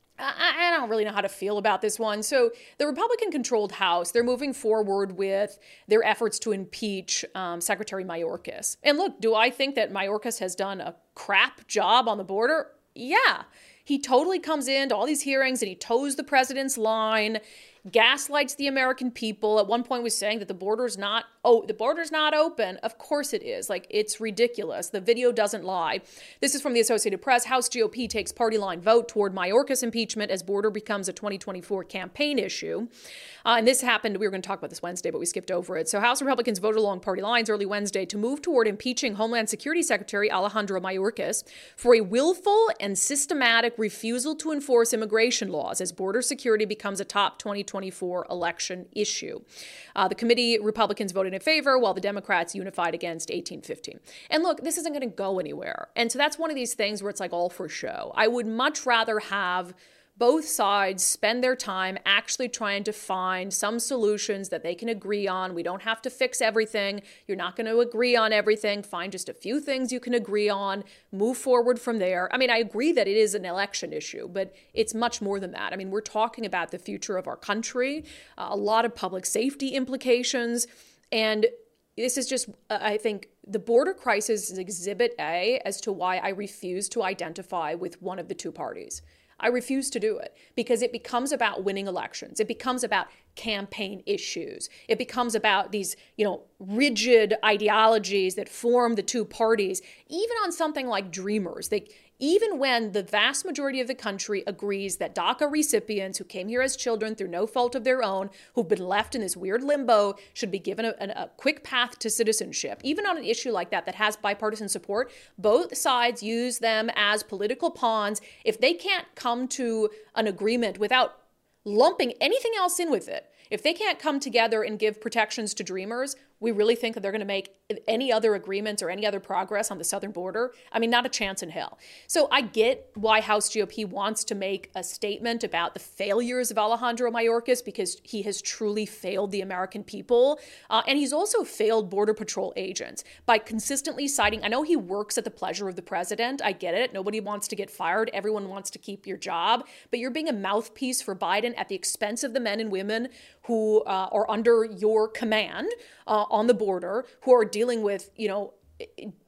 Speaker 1: I don't really know how to feel about this one. So the Republican-controlled House, they're moving forward with their efforts to impeach um, Secretary Mayorkas. And look, do I think that Mayorkas has done a crap job on the border? Yeah. He totally comes into all these hearings and he toes the president's line, gaslights the American people. At one point was saying that the border's not, oh, the border's not open. Of course it is. Like, it's ridiculous. The video doesn't lie. This is from the Associated Press. House G O P takes party line vote toward Mayorkas impeachment as border becomes a twenty twenty-four campaign issue. Uh, and this happened, we were going to talk about this Wednesday, but we skipped over it. So House Republicans voted along party lines early Wednesday to move toward impeaching Homeland Security Secretary Alejandro Mayorkas for a willful and systematic refusal to enforce immigration laws as border security becomes a top twenty twenty-four election issue. Uh, the committee Republicans voted in favor while the Democrats unified against eighteen fifteen. And look, this isn't going to go anywhere. And so that's one of these things where it's like all for show. I would much rather have both sides spend their time actually trying to find some solutions that they can agree on. We don't have to fix everything. You're not going to agree on everything. Find just a few things you can agree on. Move forward from there. I mean, I agree that it is an election issue, but it's much more than that. I mean, we're talking about the future of our country, uh, a lot of public safety implications, and this is just, uh, I think, the border crisis is exhibit A as to why I refuse to identify with one of the two parties. I refuse to do it because it becomes about winning elections. It becomes about campaign issues. It becomes about these, you know, rigid ideologies that form the two parties, even on something like Dreamers. They, even when the vast majority of the country agrees that DACA recipients who came here as children through no fault of their own, who've been left in this weird limbo, should be given a, a quick path to citizenship. Even on an issue like that that has bipartisan support, both sides use them as political pawns. If they can't come to an agreement without lumping anything else in with it, if they can't come together and give protections to Dreamers, we really think that they're going to make any other agreements or any other progress on the southern border? I mean, not a chance in hell. So I get why House G O P wants to make a statement about the failures of Alejandro Mayorkas, because he has truly failed the American people. Uh, and he's also failed Border Patrol agents by consistently citing, I know he works at the pleasure of the president. I get it. Nobody wants to get fired. Everyone wants to keep your job. But you're being a mouthpiece for Biden at the expense of the men and women who uh, are under your command uh, on the border, who are dealing with, you know,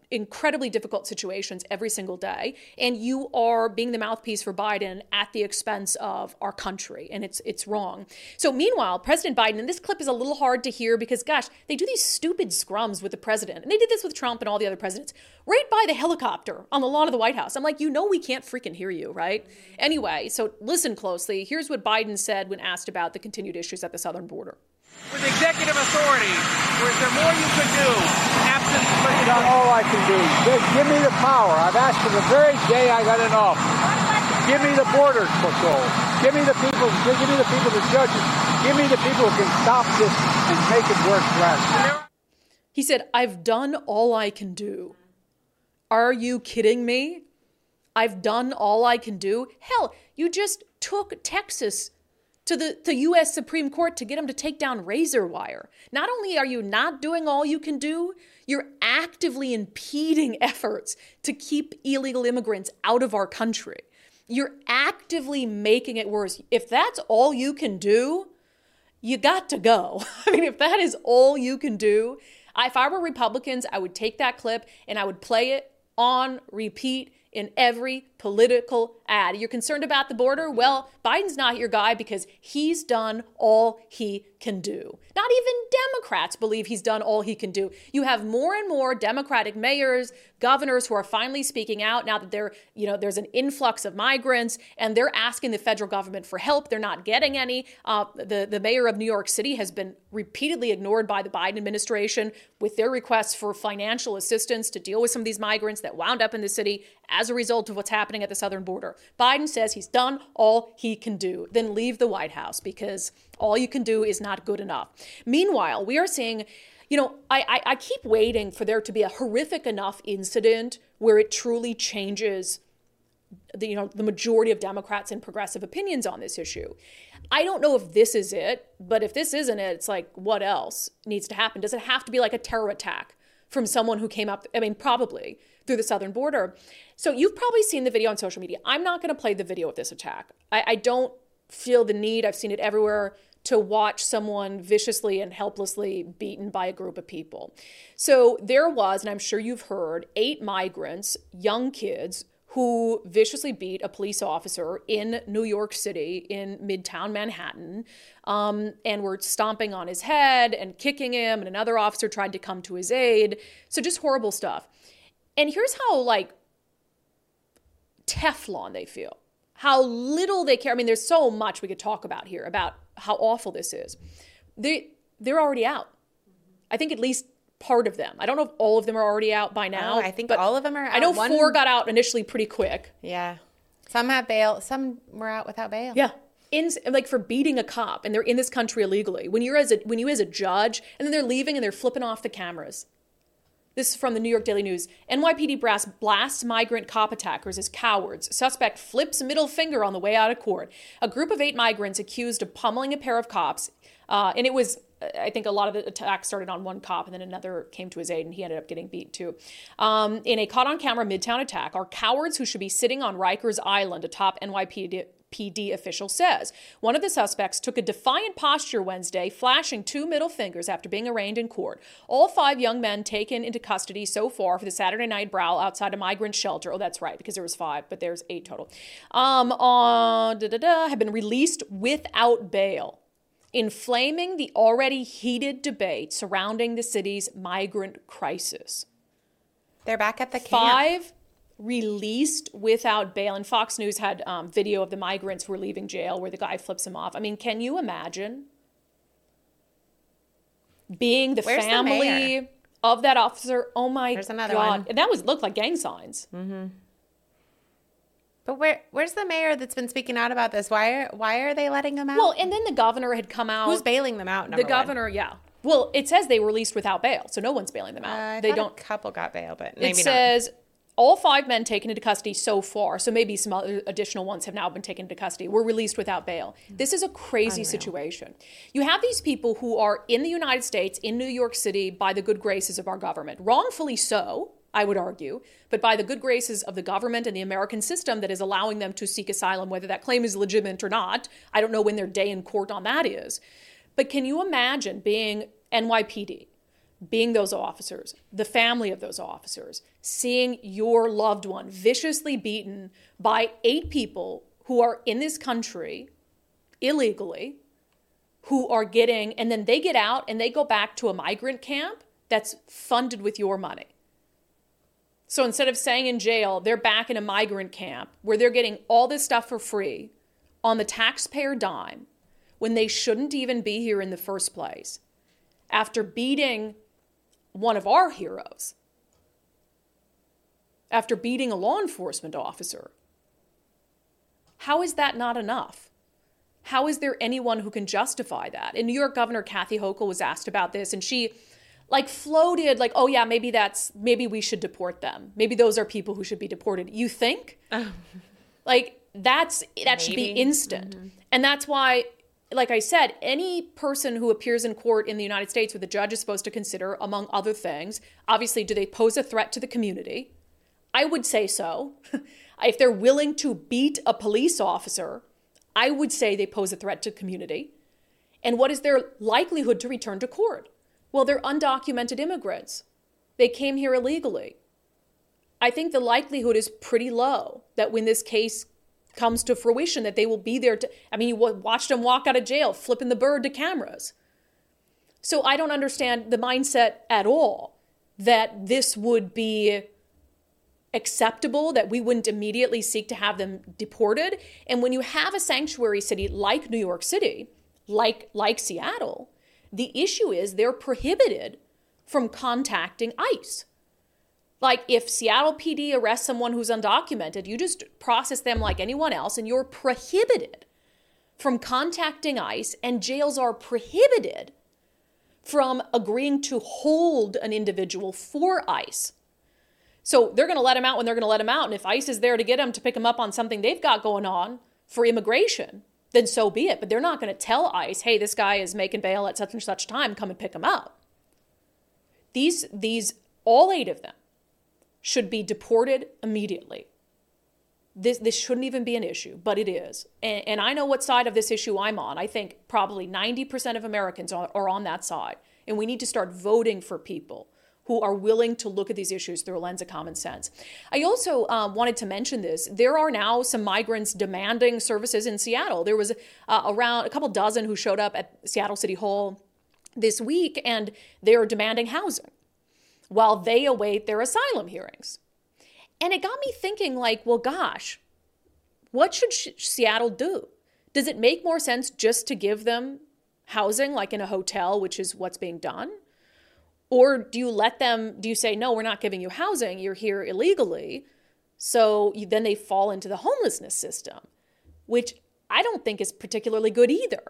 Speaker 1: incredibly difficult situations every single day, and you are being the mouthpiece for Biden at the expense of our country, and it's it's wrong. So meanwhile, President Biden, and this clip is a little hard to hear because, gosh, they do these stupid scrums with the president, and they did this with Trump and all the other presidents, right by the helicopter on the lawn of the White House. I'm like, you know we can't freaking hear you, right? Anyway, so listen closely. Here's what Biden said when asked about the continued issues at the southern border.
Speaker 11: With executive authority, or is there more you could do absent
Speaker 12: I've done all I can do. Just give me the power. I've asked for the very day I got in office. Give me the border patrol. Give me the people. Give me the people, the judges. Give me the people who can stop this and make it work for us.
Speaker 1: He said, I've done all I can do. Are you kidding me? I've done all I can do. Hell, you just took Texas to the, the U S Supreme Court to get them to take down razor wire. Not only are you not doing all you can do, you're actively impeding efforts to keep illegal immigrants out of our country. You're actively making it worse. If that's all you can do, you got to go. I mean, if that is all you can do, if I were Republicans, I would take that clip and I would play it on repeat in every political ad. You're concerned about the border? Well, Biden's not your guy because he's done all he can do. Not even Democrats believe he's done all he can do. You have more and more Democratic mayors, governors who are finally speaking out now that there, you know, there's an influx of migrants and they're asking the federal government for help. They're not getting any. Uh, the, the mayor of New York City has been repeatedly ignored by the Biden administration with their requests for financial assistance to deal with some of these migrants that wound up in the city as a result of what's happening at the southern border. Biden says he's done all he can do. Then leave the White House because all you can do is not good enough. Meanwhile, we are seeing, you know, I, I, I keep waiting for there to be a horrific enough incident where it truly changes the, you know, the majority of Democrats and progressive opinions on this issue. I don't know if this is it, but if this isn't it, it's like, what else needs to happen? Does it have to be like a terror attack from someone who came up, I mean, probably through the southern border? So you've probably seen the video on social media. I'm not going to play the video of this attack. I, I don't feel the need, I've seen it everywhere, to watch someone viciously and helplessly beaten by a group of people. So there was, and I'm sure you've heard, eight migrants, young kids, who viciously beat a police officer in New York City, in Midtown Manhattan, um, and were stomping on his head and kicking him, and another officer tried to come to his aid. So just horrible stuff. And here's how, like, Teflon they feel. How little they care. I mean, there's so much we could talk about here about how awful this is. They, they're already out. I think at least part of them. I don't know if all of them are already out by now.
Speaker 5: Oh, I think all of them are out.
Speaker 1: I know
Speaker 5: One...
Speaker 1: four got out initially pretty quick.
Speaker 5: Yeah. Some have bail. Some were out without bail.
Speaker 1: Yeah. In, like for beating a cop, and they're in this country illegally. When you're as a when you as a judge, and then they're leaving and they're flipping off the cameras. This is from the New York Daily News. N Y P D brass blasts migrant cop attackers as cowards. Suspect flips middle finger on the way out of court. A group of eight migrants accused of pummeling a pair of cops. Uh, and it was, I think a lot of the attacks started on one cop and then another came to his aid and he ended up getting beat too. Um, in a caught-on-camera Midtown attack are cowards who should be sitting on Rikers Island, a top N Y P D P D official says. One of the suspects took a defiant posture Wednesday, flashing two middle fingers after being arraigned in court. All five young men taken into custody so far for the Saturday night brawl outside a migrant shelter. Oh, that's right, because there was five, but there's eight total. Um, uh, da, da, da, have been released without bail, inflaming the already heated debate surrounding the city's migrant crisis.
Speaker 5: They're back at the camp.
Speaker 1: Five released without bail. And Fox News had um, video of the migrants who were leaving jail where the guy flips him off. I mean, can you imagine being the
Speaker 5: Where's
Speaker 1: family
Speaker 5: the
Speaker 1: of that officer? Oh my
Speaker 5: There's another
Speaker 1: God.
Speaker 5: one.
Speaker 1: And that was looked like gang signs.
Speaker 5: Mm-hmm. But where where's the mayor that's been speaking out about this? Why are why are they letting them out?
Speaker 1: Well, and then the governor had come out.
Speaker 5: Who's bailing them out?
Speaker 1: The governor, one? yeah. Well, it says they were released without bail, so no one's bailing them out.
Speaker 5: Uh, I
Speaker 1: they
Speaker 5: thought
Speaker 1: don't.
Speaker 5: A couple got bail, but maybe
Speaker 1: it says not. All five men taken into custody so far, so maybe some other additional ones have now been taken into custody, were released without bail. This is a crazy Unreal. situation. You have these people who are in the United States, in New York City, by the good graces of our government. Wrongfully so, I would argue, but by the good graces of the government and the American system that is allowing them to seek asylum, whether that claim is legitimate or not. I don't know when their day in court on that is. But can you imagine being N Y P D, being those officers, the family of those officers, seeing your loved one viciously beaten by eight people who are in this country illegally, who are getting, and then they get out and they go back to a migrant camp that's funded with your money. So instead of staying in jail, they're back in a migrant camp where they're getting all this stuff for free on the taxpayer dime when they shouldn't even be here in the first place. After beating one of our heroes, after beating a law enforcement officer, how is that not enough? How is there anyone who can justify that? And New York Governor Kathy Hochul was asked about this, and she like floated like, oh yeah, maybe that's, maybe we should deport them. Maybe those are people who should be deported. You think? Like that's, that maybe. Should be instant. Mm-hmm. And that's why, like I said, any person who appears in court in the United States where the judge is supposed to consider, among other things, obviously, do they pose a threat to the community? I would say so. If they're willing to beat a police officer, I would say they pose a threat to the community. And what is their likelihood to return to court? Well, they're undocumented immigrants. They came here illegally. I think the likelihood is pretty low that when this case comes to fruition, that they will be there to, I mean, you watched them walk out of jail, flipping the bird to cameras. So I don't understand the mindset at all that this would be acceptable, that we wouldn't immediately seek to have them deported. And when you have a sanctuary city like New York City, like, like Seattle, the issue is they're prohibited from contacting ICE. Like if Seattle P D arrests someone who's undocumented, you just process them like anyone else, and you're prohibited from contacting ICE, and jails are prohibited from agreeing to hold an individual for ICE. So they're going to let him out when they're going to let him out. And if ICE is there to get him, to pick him up on something they've got going on for immigration, then so be it. But they're not going to tell ICE, hey, this guy is making bail at such and such time, come and pick him up. These, these, all eight of them should be deported immediately. This, this shouldn't even be an issue, but it is. And, and I know what side of this issue I'm on. I think probably ninety percent of Americans are, are on that side. And we need to start voting for people who are willing to look at these issues through a lens of common sense. I also um, wanted to mention this. There are now some migrants demanding services in Seattle. There was uh, around a couple dozen who showed up at Seattle City Hall this week, and they're demanding housing while they await their asylum hearings. And it got me thinking, like, well, gosh, what should sh- Seattle do? Does it make more sense just to give them housing, like in a hotel, which is what's being done? Or do you let them, do you say, no, we're not giving you housing, you're here illegally, so you, then they fall into the homelessness system, which I don't think is particularly good either.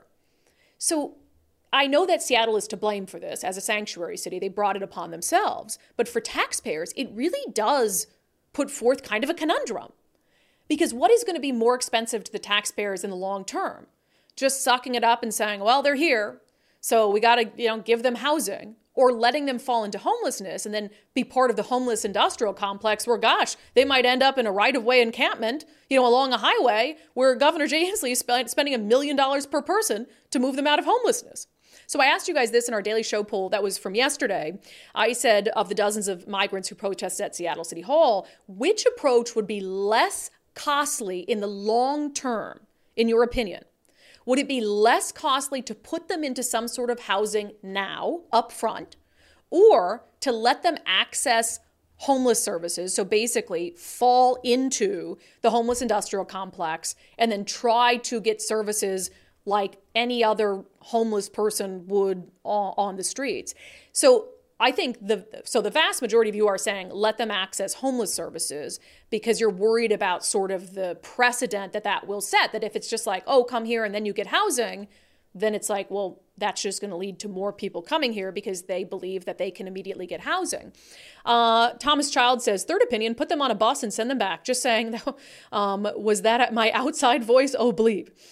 Speaker 1: So I know that Seattle is to blame for this. As a sanctuary city, they brought it upon themselves. But for taxpayers, it really does put forth kind of a conundrum. Because what is going to be more expensive to the taxpayers in the long term? Just sucking it up and saying, well, they're here, so we got to, you know, give them housing, or letting them fall into homelessness and then be part of the homeless industrial complex where, gosh, they might end up in a right-of-way encampment, you know, along a highway where Governor Jay Inslee is spend, spending a million dollars per person to move them out of homelessness. So I asked you guys this in our Daily Show poll that was from yesterday. I said, of the dozens of migrants who protested at Seattle City Hall, which approach would be less costly in the long term, in your opinion? Would it be less costly to put them into some sort of housing now, up front, or to let them access homeless services, so basically fall into the homeless industrial complex and then try to get services like any other homeless person would on the streets? So I think the so the vast majority of you are saying let them access homeless services because you're worried about sort of the precedent that that will set, that if it's just like, oh, come here and then you get housing, then it's like, well, that's just going to lead to more people coming here because they believe that they can immediately get housing. Uh, Thomas Child says, third opinion, put them on a bus and send them back. Just saying, um, was that my outside voice? Oh, bleep.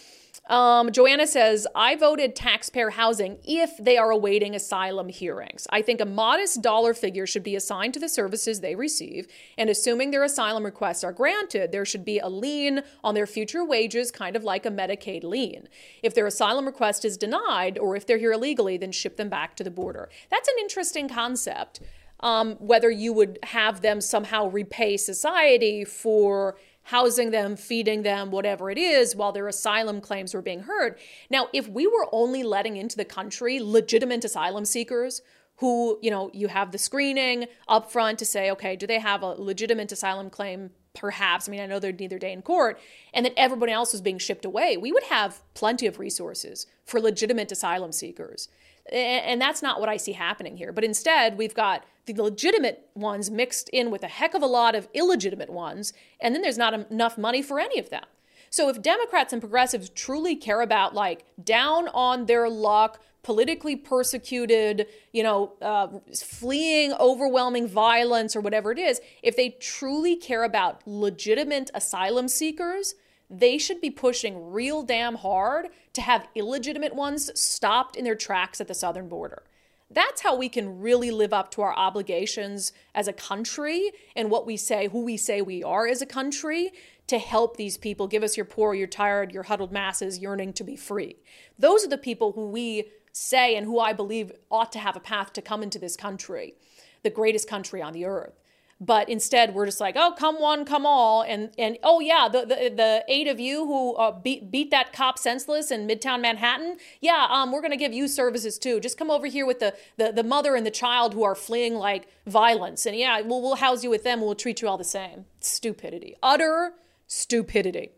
Speaker 1: Um, Joanna says, I voted taxpayer housing if they are awaiting asylum hearings. I think a modest dollar figure should be assigned to the services they receive, and assuming their asylum requests are granted, there should be a lien on their future wages, kind of like a Medicaid lien. If their asylum request is denied, or if they're here illegally, then ship them back to the border. That's an interesting concept, um, whether you would have them somehow repay society for housing them, feeding them, whatever it is, while their asylum claims were being heard. Now, if we were only letting into the country legitimate asylum seekers who, you know, you have the screening up front to say, okay, do they have a legitimate asylum claim? Perhaps. I mean, I know they'd need their day in court, and that everybody else was being shipped away, we would have plenty of resources for legitimate asylum seekers. And that's not what I see happening here. But instead, we've got the legitimate ones mixed in with a heck of a lot of illegitimate ones, and then there's not enough money for any of them. So if Democrats and progressives truly care about, like, down on their luck, politically persecuted, you know, uh, fleeing overwhelming violence or whatever it is, if they truly care about legitimate asylum seekers, they should be pushing real damn hard to have illegitimate ones stopped in their tracks at the southern border. That's how we can really live up to our obligations as a country and what we say, who we say we are as a country, to help these people. Give us your poor, your tired, your huddled masses yearning to be free. Those are the people who we say and who I believe ought to have a path to come into this country, the greatest country on the earth. But instead, we're just like, oh, come one, come all. And, and oh, yeah, the, the, the eight of you who uh, beat, beat that cop senseless in Midtown Manhattan, yeah, um, we're going to give you services, too. Just come over here with the, the, the mother and the child who are fleeing, like, violence. And, yeah, we'll, we'll house you with them. We'll treat you all the same. Stupidity. Utter stupidity.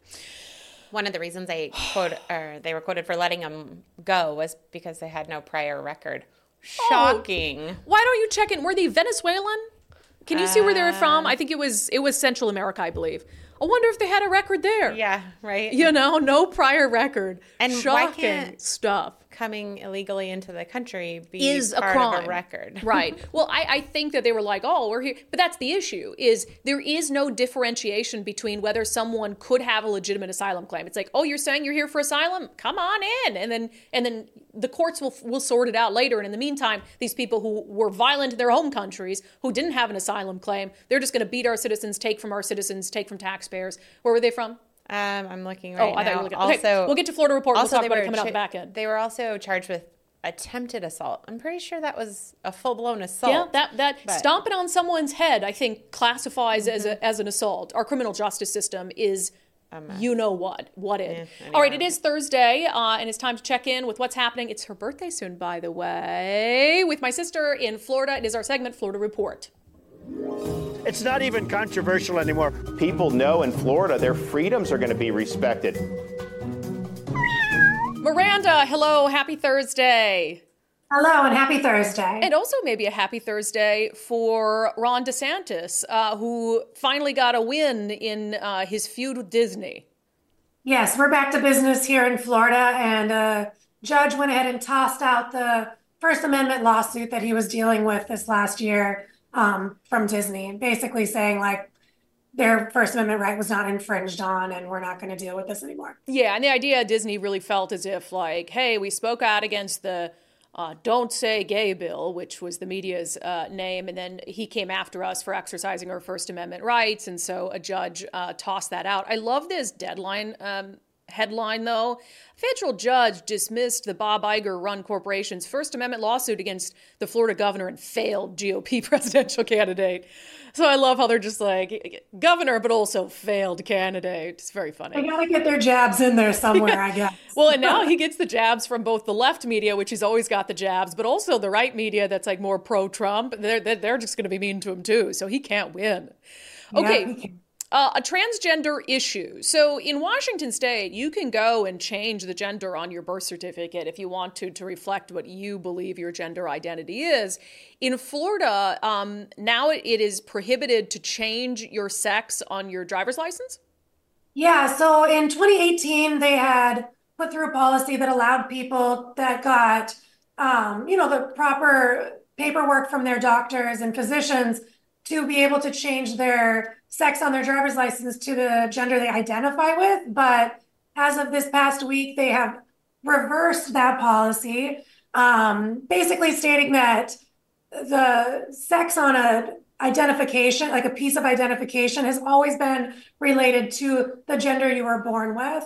Speaker 5: One of the reasons they quote or they were quoted for letting them go was because they had no prior record. Shocking.
Speaker 1: Oh, why don't you check in? Were they Venezuelan? Can you see where they were from? I think it was it was Central America, I believe. I wonder if they had a record there.
Speaker 5: Yeah, right.
Speaker 1: You know, no prior record.
Speaker 5: And
Speaker 1: shocking
Speaker 5: why can't
Speaker 1: stuff.
Speaker 5: Coming illegally into the country be
Speaker 1: is
Speaker 5: part
Speaker 1: a crime.
Speaker 5: of a record.
Speaker 1: Right. Well, I, I think that they were like, oh, we're here. But that's the issue, is there is no differentiation between whether someone could have a legitimate asylum claim. It's like, oh, you're saying you're here for asylum? Come on in. And then and then the courts will will sort it out later. And in the meantime, these people who were violent in their home countries, who didn't have an asylum claim, they're just going to beat our citizens, take from our citizens, take from taxpayers. Where were they from?
Speaker 5: Um, I'm looking right
Speaker 1: oh, I
Speaker 5: now.
Speaker 1: thought you were looking.
Speaker 5: Also,
Speaker 1: okay, we'll get to Florida Report.
Speaker 5: Also,
Speaker 1: we'll talk about
Speaker 5: were
Speaker 1: it coming
Speaker 5: cha-
Speaker 1: out the back end.
Speaker 5: They were also charged with attempted assault. I'm pretty sure that was a full-blown assault.
Speaker 1: Yeah, that that
Speaker 5: but.
Speaker 1: stomping on someone's head, I think, classifies mm-hmm. as a, as an assault. Our criminal justice system is, you know what, what it. Yeah, All right, it is Thursday, uh, and it's time to check in with what's happening. It's her birthday soon, by the way, with my sister in Florida. It is our segment, Florida Report.
Speaker 13: It's not even controversial anymore. People know in Florida their freedoms are going to be respected.
Speaker 1: Miranda, hello, happy Thursday.
Speaker 14: Hello, and happy Thursday.
Speaker 1: And also maybe a happy Thursday for Ron DeSantis, uh, who finally got a win in uh, his feud with Disney.
Speaker 14: Yes, we're back to business here in Florida, and a judge went ahead and tossed out the First Amendment lawsuit that he was dealing with this last year um, from Disney, basically saying, like, their First Amendment right was not infringed on, and we're not going to deal with this anymore.
Speaker 1: Yeah, and the idea Disney really felt as if, like, hey, we spoke out against the uh, Don't Say Gay bill, which was the media's uh, name, and then he came after us for exercising our First Amendment rights, and so a judge uh, tossed that out. I love this deadline um, headline, though. Federal judge dismissed the Bob Iger-run corporation's First Amendment lawsuit against the Florida governor and failed G O P presidential candidate. So I love how they're just like, governor, but also failed candidate. It's very funny.
Speaker 14: They got to get their jabs in there somewhere, I guess.
Speaker 1: Well, and now he gets the jabs from both the left media, which he's always got the jabs, but also the right media that's like more pro-Trump. They're, they're just going to be mean to him, too. So he can't win. Okay. Yeah, Uh, a transgender issue. So in Washington State, you can go and change the gender on your birth certificate if you want to, to reflect what you believe your gender identity is. In Florida, um, now it is prohibited to change your sex on your driver's license?
Speaker 14: Yeah, so in twenty eighteen, they had put through a policy that allowed people that got, um, you know, the proper paperwork from their doctors and physicians to be able to change their sex on their driver's license to the gender they identify with. But as of this past week, they have reversed that policy, um, basically stating that the sex on a identification, like a piece of identification, has always been related to the gender you were born with.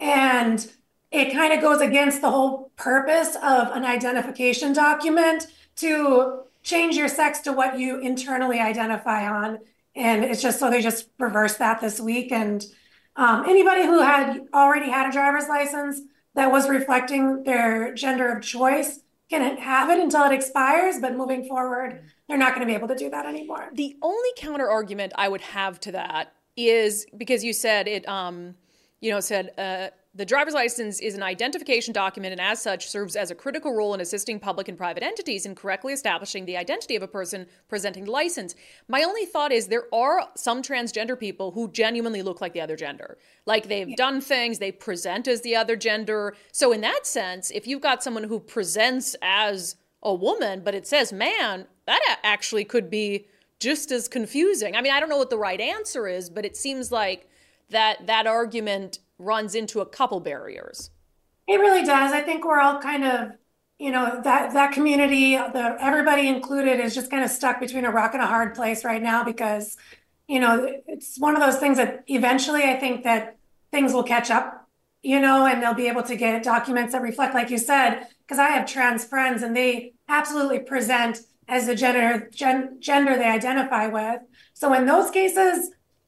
Speaker 14: And it kind of goes against the whole purpose of an identification document to change your sex to what you internally identify on. And it's just so they just reversed that this week. And um, anybody who had already had a driver's license that was reflecting their gender of choice can have it until it expires, but moving forward, they're not going to be able to do that anymore.
Speaker 1: The only counter argument I would have to that is because you said it, um, you know, said uh, the driver's license is an identification document and as such serves as a critical role in assisting public and private entities in correctly establishing the identity of a person presenting the license. My only thought is there are some transgender people who genuinely look like the other gender. Like they've yeah. done things, they present as the other gender. So in that sense, if you've got someone who presents as a woman, but it says man, that actually could be just as confusing. I mean, I don't know what the right answer is, but it seems like that that argument runs into a couple barriers.
Speaker 14: It really does. I think we're all kind of, you know, that that community, the everybody included, is just kind of stuck between a rock and a hard place right now because, you know, it's one of those things that eventually I think that things will catch up, you know, and they'll be able to get documents that reflect, like you said, because I have trans friends and they absolutely present as the gender gen, gender they identify with. So in those cases,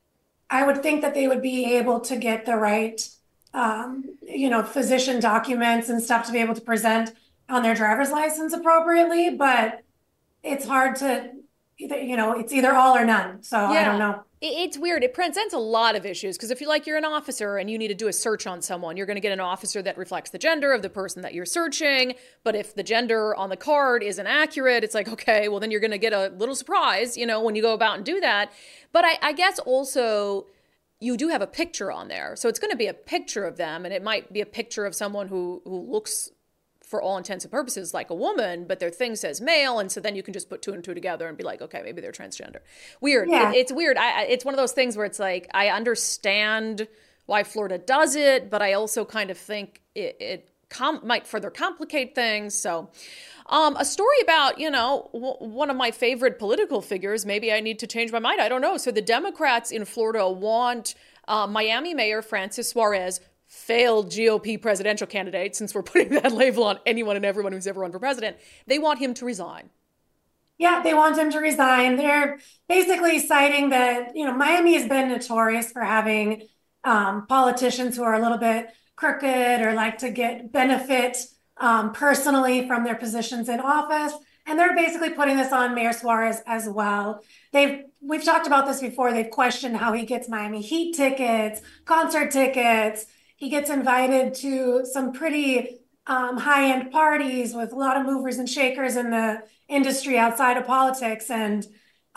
Speaker 14: I would think that they would be able to get the right, um, you know, physician documents and stuff to be able to present on their driver's license appropriately. But it's hard to, you know, it's either all or none. So yeah. I don't know.
Speaker 1: It's weird. It presents a lot of issues because if you like you're an officer and you need to do a search on someone, you're going to get an officer that reflects the gender of the person that you're searching. But if the gender on the card isn't accurate, it's like, okay, well, then you're going to get a little surprise, you know, when you go about and do that. But I, I guess also you do have a picture on there. So it's going to be a picture of them. And it might be a picture of someone who, who looks, for all intents and purposes, like a woman, but their thing says male. And so then you can just put two and two together and be like, okay, maybe they're transgender. Weird. Yeah. It, it's weird. I, it's one of those things where it's like, I understand why Florida does it, but I also kind of think it, it com- might further complicate things. So um, a story about, you know, w- one of my favorite political figures, maybe I need to change my mind. I don't know. So the Democrats in Florida want uh, Miami Mayor Francis Suarez, failed G O P presidential candidate, since we're putting that label on anyone and everyone who's ever run for president, they want him to resign.
Speaker 14: Yeah, they want him to resign. They're basically citing that, you know, Miami has been notorious for having um, politicians who are a little bit crooked or like to get benefit um, personally from their positions in office. And they're basically putting this on Mayor Suarez as well. They've We've talked about this before. They've questioned how he gets Miami Heat tickets, concert tickets. He gets invited to some pretty um, high-end parties with a lot of movers and shakers in the industry outside of politics. And,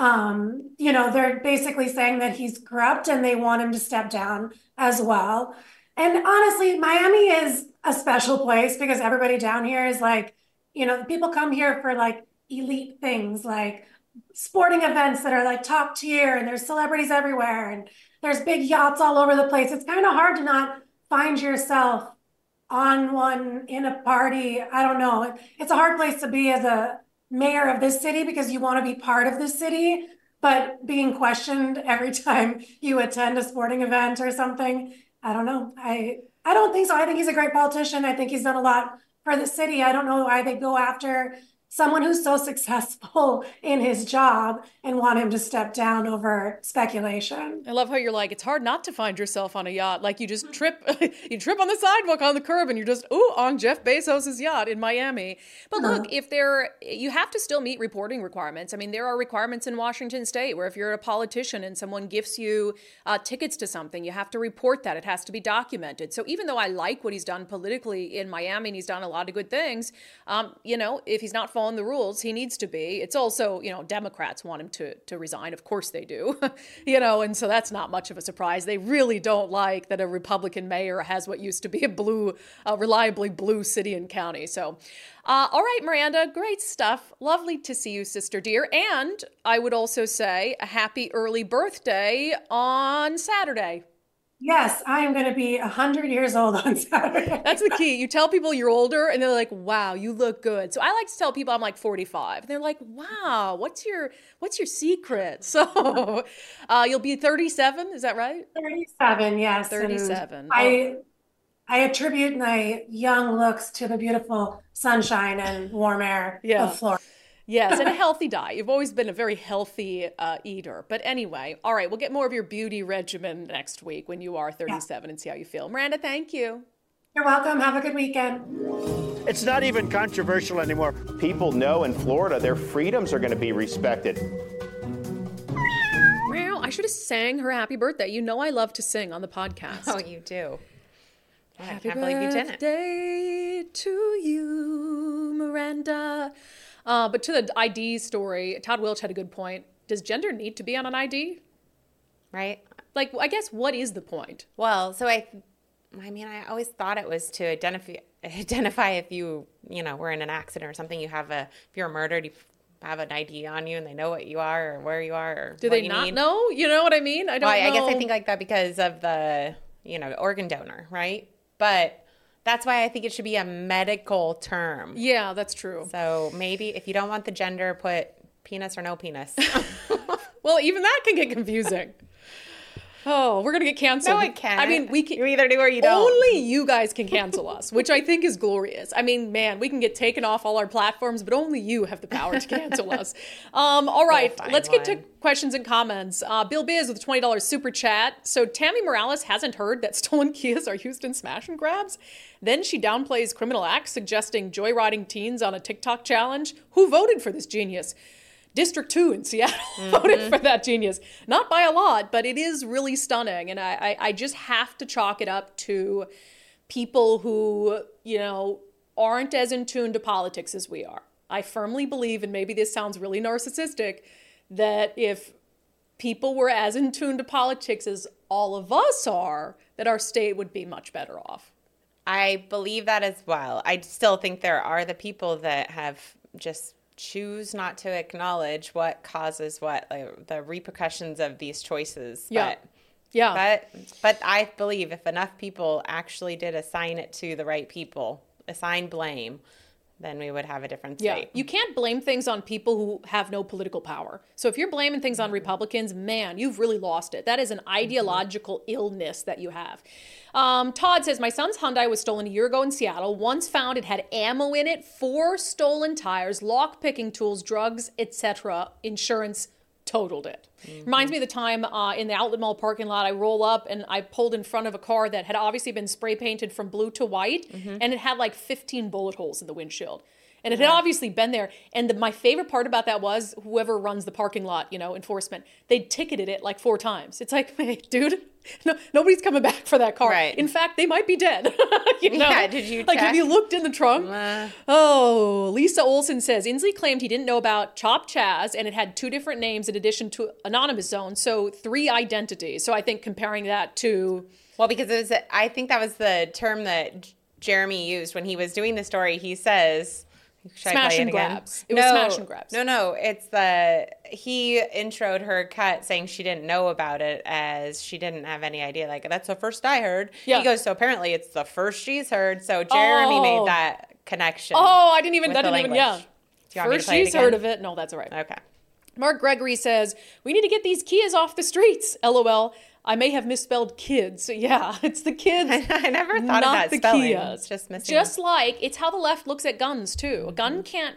Speaker 14: um, you know, they're basically saying that he's corrupt and they want him to step down as well. And honestly, Miami is a special place because everybody down here is like, you know, people come here for like elite things, like sporting events that are like top tier, and there's celebrities everywhere and there's big yachts all over the place. It's kind of hard to not find yourself on one in a party. I don't know. It's a hard place to be as a mayor of this city because you want to be part of this city, but being questioned every time you attend a sporting event or something, I don't know. I, I don't think so. I think he's a great politician. I think he's done a lot for the city. I don't know why they go after someone who's so successful in his job and want him to step down over speculation.
Speaker 1: I love how you're like, it's hard not to find yourself on a yacht. Like you just trip, you trip on the sidewalk on the curb and you're just, ooh, on Jeff Bezos's yacht in Miami. But look, uh-huh. if there, you have to still meet reporting requirements. I mean, there are requirements in Washington State where if you're a politician and someone gifts you uh, tickets to something, you have to report that. It has to be documented. So even though I like what he's done politically in Miami and he's done a lot of good things, um, you know, if he's not following the rules, he needs to be. It's also, you know, Democrats want him to to resign. Of course they do, you know, and so that's not much of a surprise. They really don't like that a Republican mayor has what used to be a blue, uh, reliably blue city and county. So, uh, all right, Miranda, great stuff. Lovely to see you, sister dear. And I would also say a happy early birthday on Saturday.
Speaker 14: Yes, I am going to be one hundred years old on Saturday.
Speaker 1: That's the key. You tell people you're older and they're like, wow, you look good. So I like to tell people I'm like forty-five. And they're like, wow, what's your what's your secret? So uh, you'll be thirty-seven, is that right?
Speaker 14: thirty-seven, yes.
Speaker 1: thirty-seven.
Speaker 14: And I, I attribute my young looks to the beautiful sunshine and warm air
Speaker 1: Yeah.
Speaker 14: of Florida.
Speaker 1: Yes, and a healthy diet. You've always been a very healthy uh, eater. But anyway, all right, we'll get more of your beauty regimen next week when you are thirty-seven and see how you feel. Miranda, thank you.
Speaker 14: You're welcome. Have a good weekend.
Speaker 13: It's not even controversial anymore. People know in Florida their freedoms are going to be respected.
Speaker 1: Meow. I should have sang her happy birthday. You know I love to sing on the podcast.
Speaker 5: Oh, you do. I
Speaker 1: Happy
Speaker 5: can't believe you didn't.
Speaker 1: birthday to you, Miranda. Uh, but to the I D story, Todd Welch had a good point. Does gender need to be on an I D?
Speaker 5: Right?
Speaker 1: Like, I guess, what is the point?
Speaker 5: Well, so I, I mean, I always thought it was to identify identify if you, you know, were in an accident or something. You have a, if you're murdered, you have an I D on you, and they know what you are or where you are or
Speaker 1: Do
Speaker 5: what
Speaker 1: they
Speaker 5: you
Speaker 1: not
Speaker 5: need.
Speaker 1: know? You know what I mean? I don't
Speaker 5: well,
Speaker 1: know.
Speaker 5: I guess I think like that because of the, you know, organ donor, right? But that's why I think it should be a medical term.
Speaker 1: Yeah, that's true.
Speaker 5: So maybe if you don't want the gender, put penis or no penis.
Speaker 1: Well, even that can get confusing. Oh, we're going to get canceled.
Speaker 5: No, it can't.
Speaker 1: I mean, we can.
Speaker 5: You either do or you don't.
Speaker 1: Only you guys can cancel us, which I think is glorious. I mean, man, we can get taken off all our platforms, but only you have the power to cancel us. Um, all right,
Speaker 5: We'll find
Speaker 1: let's get to
Speaker 5: one.
Speaker 1: questions and comments. Uh, Bill Biz with a twenty dollars super chat. So Tammy Morales hasn't heard that stolen Kias are Houston smash and grabs? Then she downplays criminal acts, suggesting joyriding teens on a TikTok challenge. Who voted for this genius? District two in Seattle mm-hmm. voted for that genius. Not by a lot, but it is really stunning. And I, I, I just have to chalk it up to people who, you know, aren't as in tune to politics as we are. I firmly believe, and maybe this sounds really narcissistic, that if people were as in tune to politics as all of us are, that our state would be much better off.
Speaker 5: I believe that as well. I still think there are the people that have just choose not to acknowledge what causes what, like the repercussions of these choices.
Speaker 1: Yeah.
Speaker 5: But,
Speaker 1: yeah.
Speaker 5: But, but I believe if enough people actually did assign it to the right people, assign blame, then we would have a different state.
Speaker 1: Yeah. You can't blame things on people who have no political power. So if you're blaming things on Republicans, man, you've really lost it. That is an ideological mm-hmm. illness that you have. Um, Todd says, my son's Hyundai was stolen a year ago in Seattle. Once found, it had ammo in it, four stolen tires, lock-picking tools, drugs, et cetera. Insurance totaled it. Mm-hmm. Reminds me of the time uh, in the Outlet Mall parking lot, I roll up and I pulled in front of a car that had obviously been spray painted from blue to white, mm-hmm. and it had like fifteen bullet holes in the windshield. And it had obviously been there. And the, my favorite part about that was whoever runs the parking lot, you know, enforcement, they ticketed it like four times. It's like, hey, dude, no, nobody's coming back for that car.
Speaker 5: Right.
Speaker 1: In fact, they might be dead. you know?
Speaker 5: Yeah, did you
Speaker 1: Like,
Speaker 5: check?
Speaker 1: have you looked in the trunk?
Speaker 5: Uh.
Speaker 1: Oh, Lisa Olson says, Inslee claimed he didn't know about Chop Chaz, and it had two different names in addition to Anonymous Zone. So three identities. So I think comparing that to...
Speaker 5: Well, because it was, I think that was the term that Jeremy used when he was doing the story. He says... Should
Speaker 1: Smash and
Speaker 5: again?
Speaker 1: grabs. It
Speaker 5: no,
Speaker 1: was smash and grabs.
Speaker 5: No, no. It's the, he introed her cut saying she didn't know about it as she didn't have any idea. Like, that's the first I heard.
Speaker 1: Yeah.
Speaker 5: He goes, so apparently it's the first she's heard. So Jeremy
Speaker 1: Oh.
Speaker 5: made that connection.
Speaker 1: Oh, I didn't even,
Speaker 5: with
Speaker 1: that
Speaker 5: the
Speaker 1: didn't even,
Speaker 5: language.
Speaker 1: yeah.
Speaker 5: Do you want me to
Speaker 1: First
Speaker 5: play it
Speaker 1: she's
Speaker 5: again?
Speaker 1: heard of it. No, that's all right.
Speaker 5: Okay.
Speaker 1: Mark Gregory says, we need to get these Kias off the streets. LOL. I may have misspelled kids. Yeah, it's the kids.
Speaker 5: I never thought
Speaker 1: not
Speaker 5: of that
Speaker 1: the
Speaker 5: spelling.
Speaker 1: Kias.
Speaker 5: It's just missing.
Speaker 1: Just like it's how the left looks at guns too. A gun can't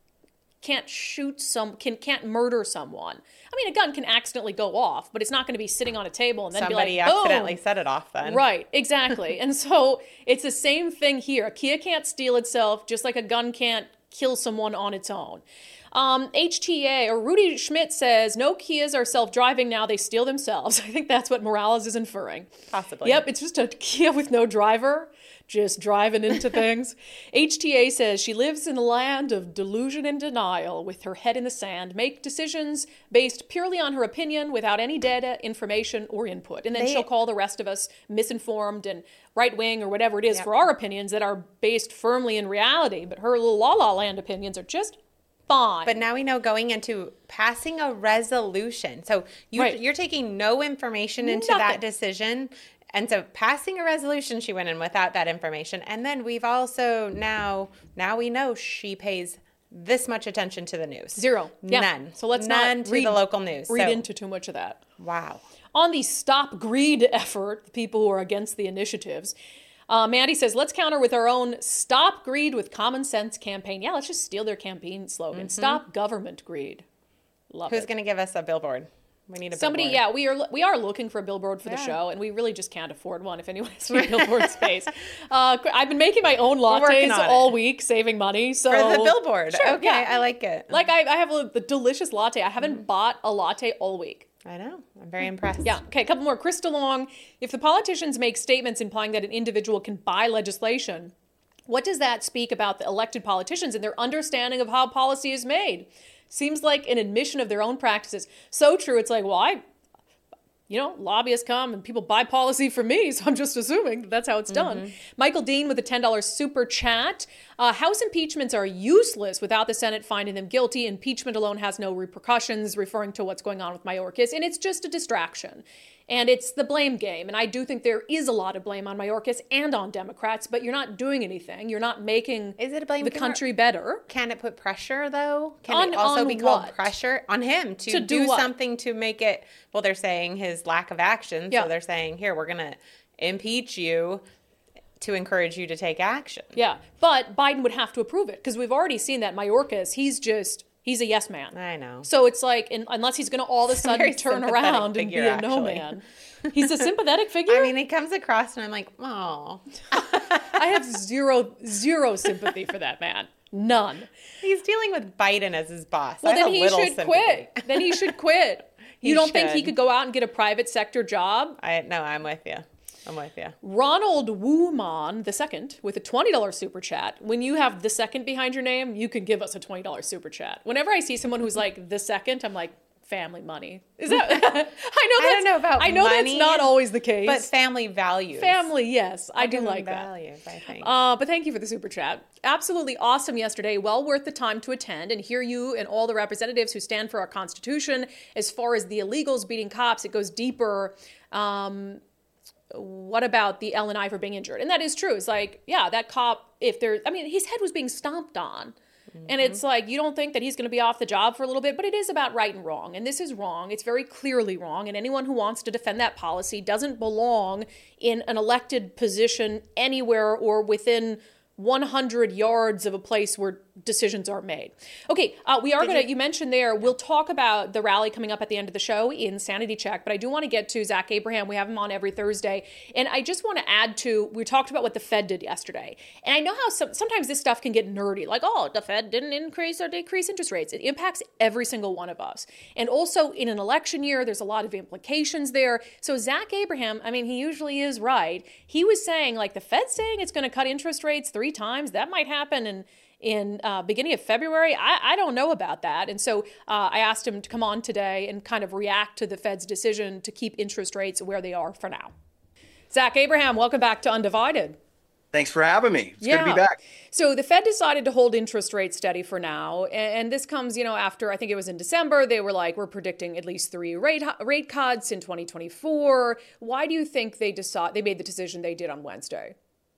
Speaker 1: can't shoot some can can't murder someone. I mean, a gun can accidentally go off, but it's not going to be sitting on a table and then
Speaker 5: Somebody
Speaker 1: be like, boom.
Speaker 5: accidentally set it off then.
Speaker 1: Right, exactly. And so it's the same thing here. A Kia can't steal itself, just like a gun can't kill someone on its own. Um, H T A, or Rudy Schmidt says, no Kias are self-driving now, they steal themselves. I think that's what Morales is inferring.
Speaker 5: Possibly.
Speaker 1: Yep, it's just a Kia with no driver, just driving into things. H T A says she lives in a land of delusion and denial with her head in the sand, make decisions based purely on her opinion without any data, information, or input. And then
Speaker 5: They-
Speaker 1: she'll call the rest of us misinformed and right-wing or whatever it is
Speaker 5: Yep.
Speaker 1: for our opinions that are based firmly in reality. But her little la-la land opinions are just fine.
Speaker 5: But now we know going into passing a resolution. So you,
Speaker 1: Right.
Speaker 5: you're taking no information into
Speaker 1: Nothing.
Speaker 5: that decision. And so passing a resolution, she went in without that information. And then we've also now, now we know she pays this much attention to the news.
Speaker 1: Zero. Yeah.
Speaker 5: None.
Speaker 1: So let's
Speaker 5: None
Speaker 1: not
Speaker 5: to
Speaker 1: read,
Speaker 5: the local news.
Speaker 1: read
Speaker 5: So-
Speaker 1: into too much of that.
Speaker 5: Wow.
Speaker 1: On the Stop Greed effort, the people who are against the initiatives, uh, Mandy says, let's counter with our own Stop Greed with Common Sense campaign. Yeah, let's just steal their campaign slogan.
Speaker 5: Mhm.
Speaker 1: Stop government greed. Love
Speaker 5: Who's
Speaker 1: it.
Speaker 5: going to give us a billboard? We need a
Speaker 1: Somebody,
Speaker 5: billboard.
Speaker 1: yeah, we are we are looking for a billboard for the
Speaker 5: Yeah.
Speaker 1: show, and we really just can't afford one if anyone has free billboard space. Uh, I've been making my own
Speaker 5: We're working
Speaker 1: lattes
Speaker 5: on
Speaker 1: all
Speaker 5: it.
Speaker 1: week, saving money. So
Speaker 5: For the billboard.
Speaker 1: Sure,
Speaker 5: Okay,
Speaker 1: yeah.
Speaker 5: I like it.
Speaker 1: Like I, I have a, the delicious latte. I haven't bought a latte all week.
Speaker 5: I know. I'm very impressed.
Speaker 1: Yeah. Okay, a couple more. Krista Long, if the politicians make statements implying that an individual can buy legislation, what does that speak about the elected politicians and their understanding of how policy is made? Seems like an admission of their own practices. So true. It's like, well, I, you know, lobbyists come and people buy policy for me, so I'm just assuming that that's how it's done.
Speaker 5: Mhm.
Speaker 1: Michael Dean with a ten dollars super chat. Uh, House impeachments are useless without the Senate finding them guilty. Impeachment alone has no repercussions, referring to what's going on with Mayorkas, and it's just a distraction. And it's the blame game. And I do think there is a lot of blame on Mayorkas and on Democrats, but you're not doing anything. You're not making
Speaker 5: Is it a blame
Speaker 1: the
Speaker 5: game or-
Speaker 1: country better.
Speaker 5: Can it put pressure, though? Can
Speaker 1: On-
Speaker 5: it also
Speaker 1: on
Speaker 5: be called
Speaker 1: what?
Speaker 5: pressure on him to,
Speaker 1: To do
Speaker 5: do,
Speaker 1: what?
Speaker 5: something to make it? Well, they're saying his lack of action.
Speaker 1: Yeah.
Speaker 5: So they're saying, here, we're going to impeach you to encourage you to take action.
Speaker 1: Yeah, but Biden would have to approve it because we've already seen that Mayorkas, he's just, he's a yes man.
Speaker 5: I know.
Speaker 1: So it's like, in, unless he's going to all of a
Speaker 5: He's a
Speaker 1: sudden
Speaker 5: very
Speaker 1: turn
Speaker 5: sympathetic
Speaker 1: around and be
Speaker 5: figure,
Speaker 1: a no
Speaker 5: actually.
Speaker 1: man. He's a sympathetic figure?
Speaker 5: I mean, he comes across and I'm like, oh.
Speaker 1: I have zero, zero sympathy for that man. None.
Speaker 5: He's dealing with Biden as his boss.
Speaker 1: Well,
Speaker 5: I
Speaker 1: then
Speaker 5: have a
Speaker 1: he
Speaker 5: little
Speaker 1: should
Speaker 5: sympathy.
Speaker 1: quit. Then he should quit.
Speaker 5: He
Speaker 1: You don't think he
Speaker 5: should.
Speaker 1: could go out and get a private sector job?
Speaker 5: I No, I'm with you. I'm with you.
Speaker 1: Ronald Wooman the second with a twenty dollars super chat. When you have the second behind your name, you can give us a twenty dollars super chat. Whenever I see someone who's like the second, I'm like, family money. Is that? I know. That's,
Speaker 5: I don't know about
Speaker 1: I know
Speaker 5: money,
Speaker 1: that's not always the case.
Speaker 5: But family values.
Speaker 1: Family, yes, I do
Speaker 5: Family
Speaker 1: like that.
Speaker 5: values, I think.
Speaker 1: Uh, but thank you for the super chat. Absolutely awesome yesterday. Well worth the time to attend and hear you and all the representatives who stand for our Constitution. As far as the illegals beating cops, it goes deeper. Um, what about the Ellen Iver being injured? And that is true. It's like, yeah, that cop, if there, I mean, his head was being stomped on. And it's like, you don't think that he's going to be off the job for a little bit, but it is about right and wrong. And this is wrong. It's very clearly wrong. And anyone who wants to defend that policy doesn't belong in an elected position anywhere or within one hundred yards of a place where decisions are made. Okay, uh, we are going to, you mentioned there, we'll talk about the rally coming up at the end of the show in Sanity Check, but I do want to get to Zach Abraham. We have him on every Thursday. And I just want to add to, we talked about what the Fed did yesterday. And I know how some, sometimes this stuff can get nerdy, like, oh, the Fed didn't increase or decrease interest rates. It impacts every single one of us. And also in an election year, there's a lot of implications there. So Zach Abraham, I mean, he usually is right. He was saying, like, the Fed's saying it's going to cut interest rates three times. That might happen in in uh, beginning of February. I, I don't know about that. And so uh, I asked him to come on today and kind of react to the Fed's decision to keep interest rates where they are for now. Zach Abraham, welcome back to Undivided.
Speaker 15: Thanks for having me. It's
Speaker 1: yeah.
Speaker 15: good to be back.
Speaker 1: So the Fed decided to hold interest rates steady for now. And, and this comes, you know, after, I think it was in December, they were like, we're predicting at least three rate rate cuts in twenty twenty-four. Why do you think they decide they made the decision they did on Wednesday?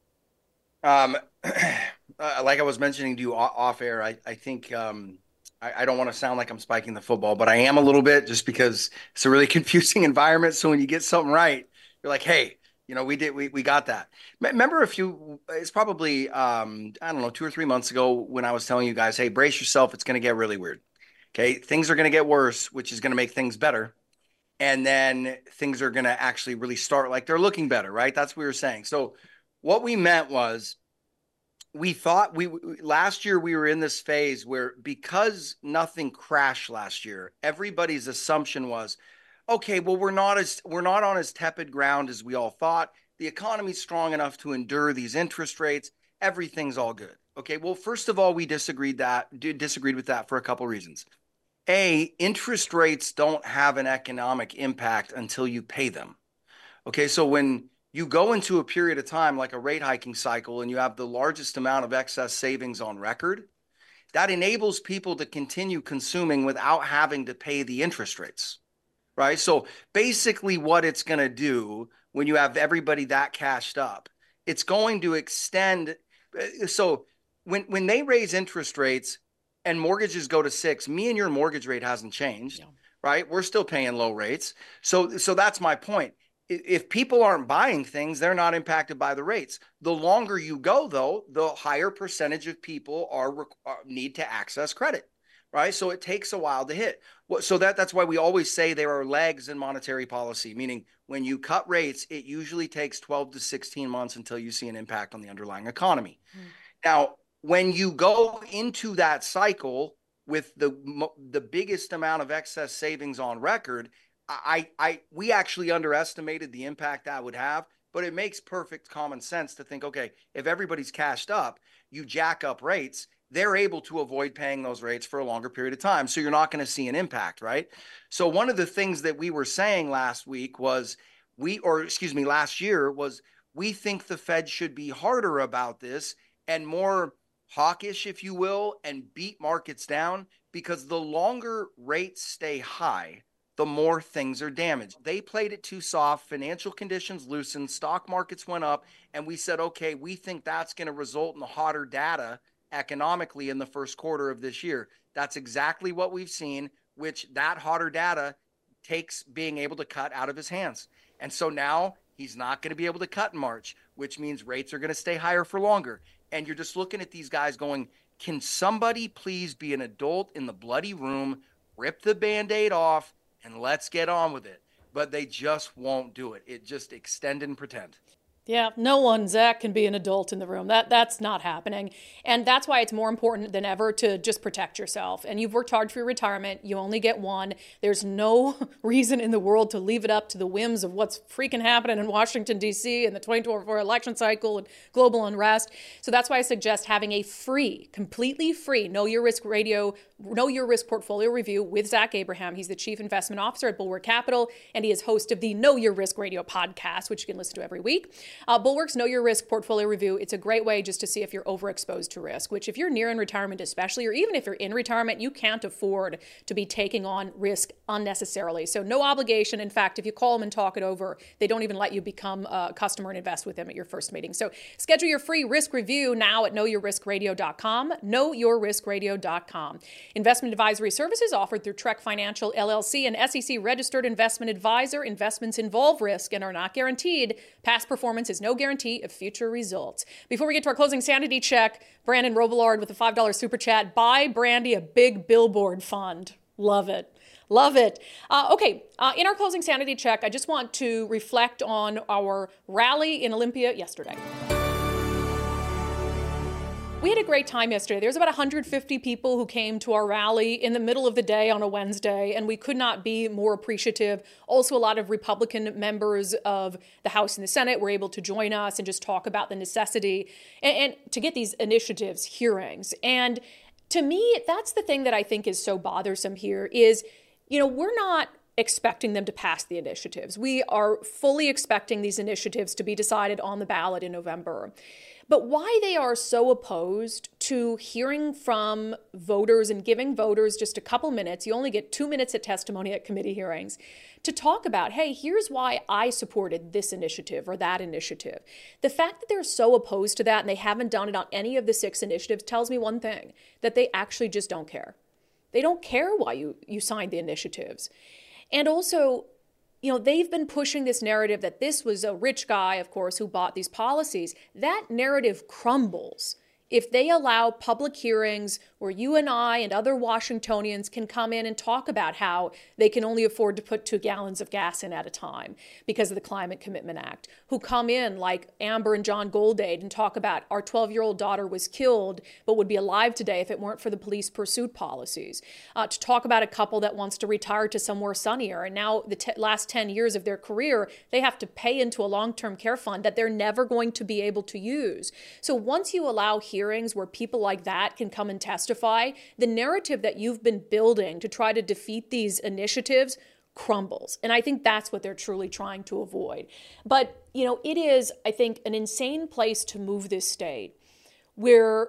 Speaker 15: Um, uh, like I was mentioning to you off, off air, I, I think um, I, I don't want to sound like I'm spiking the football, but I am a little bit just because it's a really confusing environment. So when you get something right, you're like, hey, you know, we did, we, we got that. Remember a few, it's probably, um, I don't know, two or three months ago when I was telling you guys, hey, brace yourself. It's going to get really weird. Okay. Things are going to get worse, which is going to make things better. And then things are going to actually really start like they're looking better, right? That's what we were saying. So what we meant was we thought we last year we were in this phase where because nothing crashed last year, everybody's assumption was, okay, well, we're not as we're not on as tepid ground as we all thought. The economy's strong enough to endure these interest rates. Everything's all good. Okay, well, first of all, we disagreed that disagreed with that for a couple reasons. A, interest rates don't have an economic impact until you pay them. Okay, so when you go into a period of time like a rate hiking cycle and you have the largest amount of excess savings on record, that enables people to continue consuming without having to pay the interest rates, right? So basically what it's going to do when you have everybody that cashed up, it's going to extend. So when, when they raise interest rates and mortgages go to six, me and your mortgage rate hasn't changed, yeah. right? We're still paying low rates. So, so that's my point. If people aren't buying things, they're not impacted by the rates. The longer you go, though, the higher percentage of people are, are need to access credit, right? So it takes a while to hit. So that that's why we always say there are legs in monetary policy, meaning when you cut rates, it usually takes twelve to sixteen months until you see an impact on the underlying economy. Mm. Now, when you go into that cycle with the the biggest amount of excess savings on record, I, I, we actually underestimated the impact that would have, but it makes perfect common sense to think, okay, if everybody's cashed up, you jack up rates, they're able to avoid paying those rates for a longer period of time. So you're not going to see an impact, right? So one of the things that we were saying last week was we, or excuse me, last year was we think the Fed should be harder about this and more hawkish, if you will, and beat markets down, because the longer rates stay high, the more things are damaged. They played it too soft, financial conditions loosened, stock markets went up, and we said, okay, we think that's going to result in the hotter data economically in the first quarter of this year. That's exactly what we've seen, which that hotter data takes being able to cut out of his hands. And so now he's not going to be able to cut in March, which means rates are going to stay higher for longer. And you're just looking at these guys going, can somebody please be an adult in the bloody room, rip the Band-Aid off, and let's get on with it. But they just won't do it. It just extend and pretend.
Speaker 1: Yeah, no one, Zach, can be an adult in the room. That That's not happening. And that's why it's more important than ever to just protect yourself. And you've worked hard for your retirement. You only get one. There's no reason in the world to leave it up to the whims of what's freaking happening in Washington, D C and the twenty twenty-four election cycle and global unrest. So that's why I suggest having a free, completely free Know Your Risk Radio, Know Your Risk Portfolio Review with Zach Abraham. He's the Chief Investment Officer at Bulwark Capital, and he is host of the Know Your Risk Radio podcast, which you can listen to every week. Uh, Bulwark's Know Your Risk Portfolio Review, it's a great way just to see if you're overexposed to risk, which if you're near in retirement especially, or even if you're in retirement, you can't afford to be taking on risk unnecessarily. So no obligation. In fact, if you call them and talk it over, they don't even let you become a customer and invest with them at your first meeting. So schedule your free risk review now at know your risk radio dot com, know your risk radio dot com. Investment advisory services offered through Trek Financial, L L C, an S E C-registered investment advisor. Investments involve risk and are not guaranteed. Past performance is no guarantee of future results. Before we get to our closing sanity check, Brandon Robillard with a five dollars super chat. Buy Brandy a big billboard fund. Love it. Love it. Uh, okay, uh, in our closing sanity check, I just want to reflect on our rally in Olympia yesterday. We had a great time yesterday. There was about one hundred fifty people who came to our rally in the middle of the day on a Wednesday, and we could not be more appreciative. Also, a lot of Republican members of the House and the Senate were able to join us and just talk about the necessity and, and to get these initiatives hearings. And to me, that's the thing that I think is so bothersome here is, you know, we're not expecting them to pass the initiatives. We are fully expecting these initiatives to be decided on the ballot in November. But why they are so opposed to hearing from voters and giving voters just a couple minutes, you only get two minutes of testimony at committee hearings, to talk about, hey, here's why I supported this initiative or that initiative. The fact that they're so opposed to that and they haven't done it on any of the six initiatives tells me one thing, that they actually just don't care. They don't care why you, you signed the initiatives. And also, you know, they've been pushing this narrative that this was a rich guy, of course, who bought these policies. That narrative crumbles if they allow public hearings where you and I and other Washingtonians can come in and talk about how they can only afford to put two gallons of gas in at a time because of the Climate Commitment Act, who come in like Amber and John Goldade and talk about our twelve-year-old daughter was killed but would be alive today if it weren't for the police pursuit policies, uh, to talk about a couple that wants to retire to somewhere sunnier, and now the t- last ten years of their career, they have to pay into a long-term care fund that they're never going to be able to use. So once you allow hearings hearings where people like that can come and testify, the narrative that you've been building to try to defeat these initiatives crumbles. And I think that's what they're truly trying to avoid. But, you know, it is, I think, an insane place to move this state where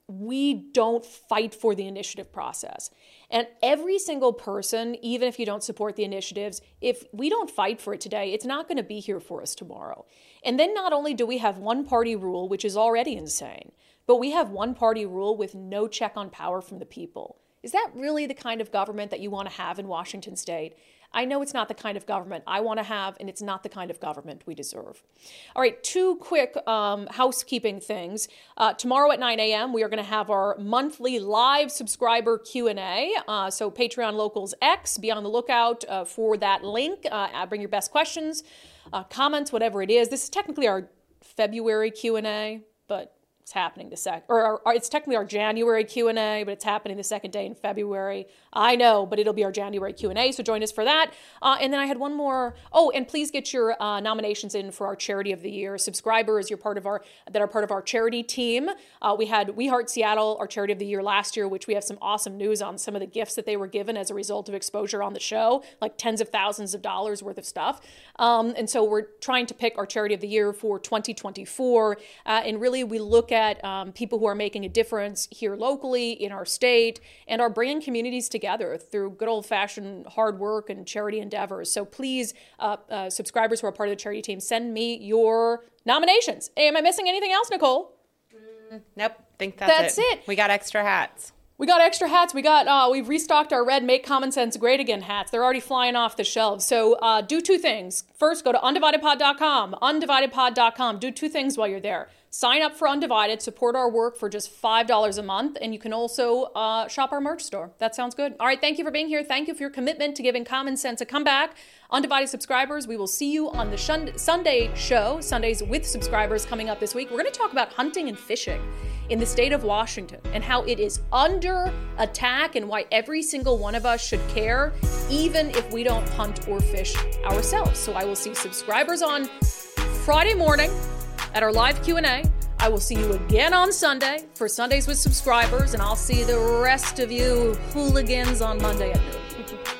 Speaker 1: we don't fight for the initiative process. And every single person, even if you don't support the initiatives, if we don't fight for it today, it's not going to be here for us tomorrow. And then not only do we have one party rule, which is already insane, but we have one party rule with no check on power from the people. Is that really the kind of government that you want to have in Washington State? I know it's not the kind of government I want to have, and it's not the kind of government we deserve. All right, two quick um, housekeeping things. Uh, tomorrow at nine a.m., we are going to have our monthly live subscriber Q and A. Uh, so Patreon Locals X, be on the lookout uh, for that link. Uh, bring your best questions, uh, comments, whatever it is. This is technically our February Q and A, but it's happening the sec, or, or, or it's technically our January Q and A, but it's happening the second day in February. I know, but it'll be our January Q and A, so join us for that. Uh, and then I had one more. Oh, and please get your uh, nominations in for our Charity of the Year. Subscribers, you're part of our that are part of our charity team. Uh, we had We Heart Seattle, our Charity of the Year last year, which we have some awesome news on some of the gifts that they were given as a result of exposure on the show, like tens of thousands of dollars worth of stuff. Um, and so we're trying to pick our Charity of the Year for twenty twenty-four, uh, and really we look at at um, people who are making a difference here locally in our state and are bringing communities together through good old-fashioned hard work and charity endeavors. So please, uh, uh, subscribers who are part of the charity team, send me your nominations. Am I missing anything else, Nicole?
Speaker 5: Mm, nope. Think that's,
Speaker 1: that's it.
Speaker 5: it. We got extra hats.
Speaker 1: We got extra hats. We got, uh, we've restocked our red Make Common Sense Great Again hats. They're already flying off the shelves. So uh, do two things. First, go to undivided pod dot com, undivided pod dot com. Do two things while you're there. Sign up for Undivided, support our work for just five dollars a month, and you can also uh, shop our merch store. That sounds good. All right, thank you for being here. Thank you for your commitment to giving Common Sense a comeback. Undivided subscribers, we will see you on the Shun- Sunday show, Sundays with subscribers, coming up this week. We're going to talk about hunting and fishing in the state of Washington and how it is under attack and why every single one of us should care, even if we don't hunt or fish ourselves. So I will see subscribers on Friday morning at our live Q and A. I will see you again on Sunday for Sundays with subscribers, and I'll see the rest of you hooligans on Monday at noon.